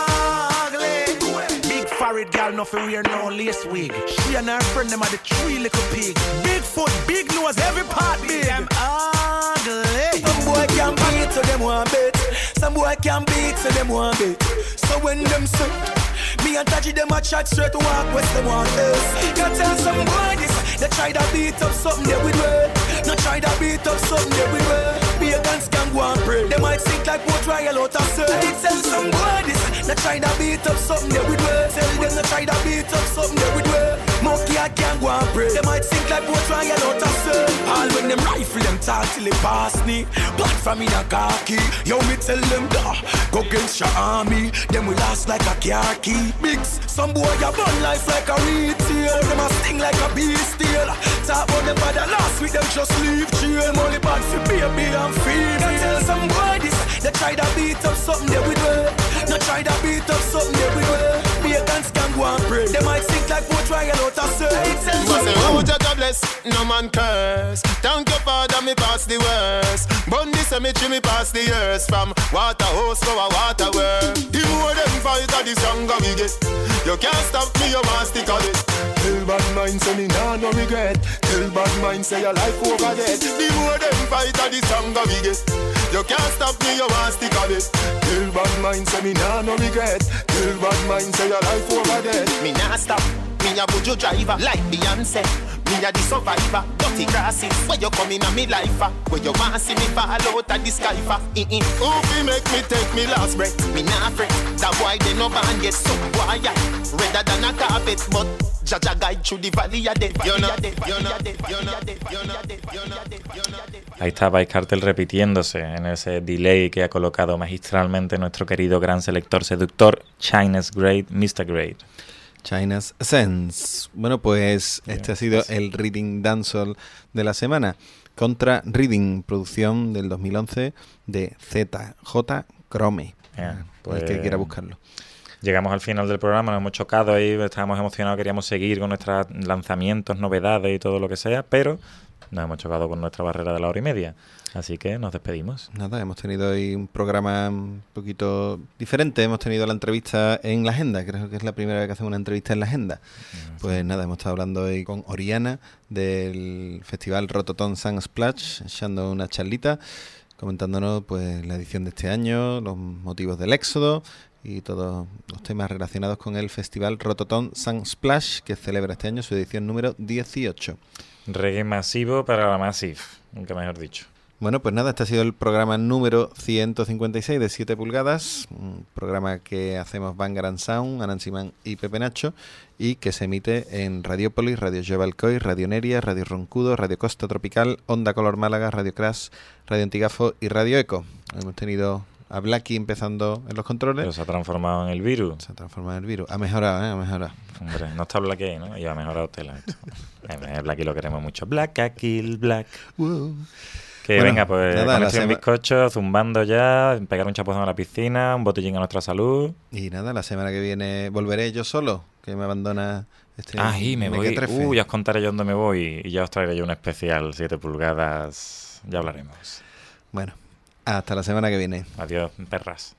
ugly. Big forehead girl, nothing wear no lace wig. She and her friend, them are the three little pig. Big foot, big nose, every part big. Them ugly. Some boy can beat, so them want bet. Some boy can beat, so them want bet. So when them say, me and Taji them a chat straight to walk west them want this. You tell some boy this, they try to beat up something they with way. No try to beat up something they with way. Be a guns can go and pray. They might think like boat trial out of say. I tell some boy this, they try to beat up something they with way. Tell them they try to beat up something they with way. Monkey I can't go and pray. They might think like boat trial out of say. All when them rifle them talk till they pass me. Blood from in a khaki. Yo me tell them da, go against your army. Them will last like a car key. Bigs, some boy a burn life like a retail. Them a sting like a beast tail. Talk about them bad last week them just leave jail. Money bad for baby and female. Tell some boy this, they try to beat up something they with way. No try to beat up something they with way. Be a dance can go and pray. They might think like boat trial out of say. You must say, oh, God bless, no man curse. Thank your father, me pass the worst. Bun the cemetery, me pass the years. From water hose to a water well. The more them fight, the stronger we get. You can't stop me, you must stick on it. Tell bad mind, say me nah no regret. Tell bad mind, say your life over dead. The more them fight, the stronger we get. You can't stop me, you must stick on it. Tell bad mind, say me nah no regret. Tell bad mind, say your life over dead. Me nah stop. Me a buju driver, like Beyonce. Me a the survivor, dirty grasses. Where you coming a me life for? Where you want see me fall out of the sky for? Mm-mm. Who fi make me take me last breath? Me nah fret. That boy they no ban yet. So boy ya redder than a carpet, but Jaja guide through the valley of death. You know, you know, you know, you know. Ahí está Vice Cartel repitiéndose en ese delay que ha colocado magistralmente nuestro querido gran selector seductor China's Great, mister Great. China's Sense. Bueno, pues este ha sido el Reading Dancehall de la semana. Contra Reading, producción del dos mil once de Z J Chrome. Yeah, pues, el que quiera buscarlo. Llegamos al final del programa, nos hemos chocado ahí, estábamos emocionados, queríamos seguir con nuestros lanzamientos, novedades y todo lo que sea, pero nos hemos chocado con nuestra barrera de la hora y media. Así que nos despedimos. Nada, hemos tenido hoy un programa un poquito diferente. Hemos tenido la entrevista en la agenda. Creo que es la primera vez que hacemos una entrevista en la agenda. Pues nada, hemos estado hablando hoy con Oriana del Festival Rototom Sun Splash, echando una charlita, comentándonos pues la edición de este año, los motivos del éxodo y todos los temas relacionados con el Festival Rototom Sun Splash, que celebra este año su edición número dieciocho. Reggae masivo para la Massive, nunca mejor dicho. Bueno, pues nada, este ha sido el programa número ciento cincuenta y seis de siete pulgadas, un programa que hacemos Bangarang Sound, Anansi Man y Pepe Nacho, y que se emite en Radiopolis, Radio Jovalcoy, Radio Neria, Radio Roncudo, Radio Costa Tropical, Onda Color Málaga, Radio Crash, Radio Antigafo y Radio Eco. Hemos tenido a Blacky empezando en los controles. Pero se ha transformado en el virus. Se ha transformado en el virus. Ha mejorado, ¿eh? Ha mejorado. Hombre, no está Blacky ahí, ¿no? Y ha mejorado Tela esto. Blacky lo queremos mucho. Black a kill black. Wow. Que Bueno, venga, pues nada, con la este sema- bizcocho, zumbando ya, pegar un chapuzón a la piscina, un botellín a nuestra salud. Y nada, la semana que viene volveré yo solo, que me abandona este Ah, y me voy. mequetrefe. Uh, ya os contaré yo dónde me voy y ya os traeré yo un especial siete pulgadas. Ya hablaremos. Bueno, hasta la semana que viene. Adiós, perras.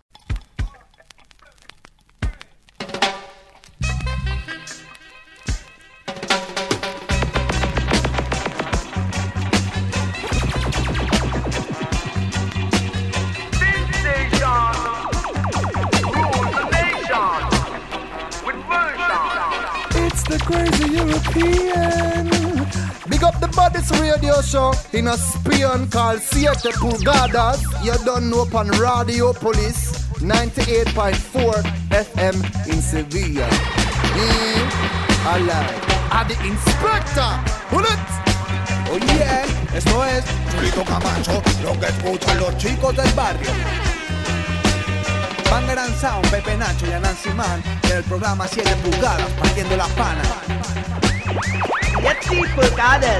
It's the crazy European. Big up the Bodies Radio Show in a spion called Siete Pulgadas. You don't know upon Radio Police ninety-eight point four F M in Sevilla. Mm, I like. A the inspector. Bullet. Oh yeah, esto es Chulito Camacho, lo que escuchan los chicos del barrio. Bangarang Sound, Pepe Nacho y Anansi Man, del programa siete pulgadas, partiendo la pana. siete pulgadas.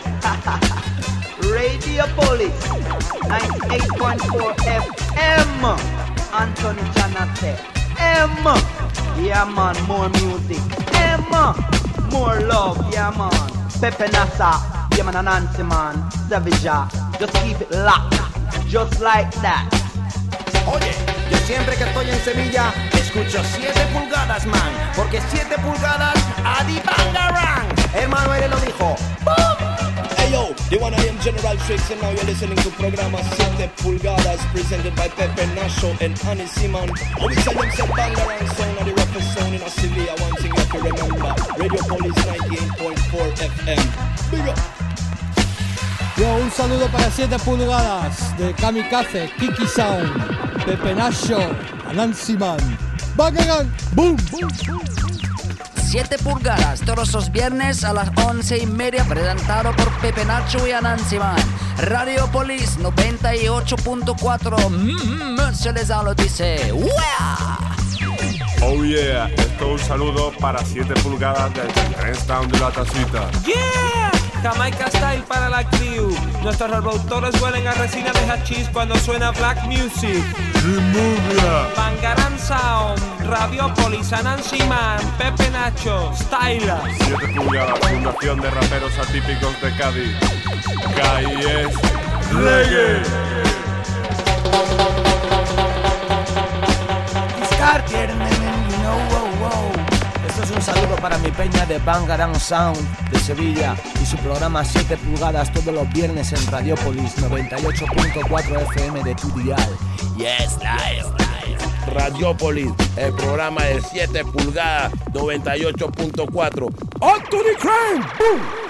Radio Police ninety-eight point four F M. Anthony Janate. M. Yeah man, more music. M. More love. Yeah man. Pepe Nasa. Yeah man, Anansi Man. Savija. Just keep it locked. Just like that. Oye, yo siempre que estoy en Sevilla escucho siete pulgadas, man, porque siete pulgadas a di Bangarang. Emanuel lo dijo. Hey yo, the one I am General Tricks and now you're listening to programa siete pulgadas presented by Pepe Nacho and Annie Simon. And we tell them say Bangarang sound and the rapper sound in a Sevilla. One thing you have to remember, Radio Police ninety-eight point four F M. Big up. Yo, un saludo para siete pulgadas de Kamikaze, Kiki Sound, Pepe Nacho, Anansi Man, Bangarang, boom, boom, boom. siete pulgadas, todos los viernes a las once y media, presentado por Pepe Nacho y Anansi Man. Radio Police noventa y ocho punto cuatro, mm, se les lo dice. ¡Wea! Oh yeah, esto es un saludo para siete pulgadas desde Trenstown de la Tacita. ¡Yeah! Jamaica Style para la crew. Nuestros reproductores huelen a resina de hachís cuando suena black music. ¡Removia! Bangarang Sound, Radio Police, Anansi Man, Pepe Nacho, Styla. siete pulgadas, fundación de raperos atípicos de Cádiz. Calle Reggae. Cartier, man, you know, wow, wow. Esto es un saludo para mi peña de Bangarang Sound de Sevilla y su programa siete pulgadas todos los viernes en Radiopolis noventa y ocho punto cuatro F M de tu dial. Yes, live, live. Radiopolis, el programa de siete pulgadas, noventa y ocho punto cuatro. ¡On to the crime! ¡Boom!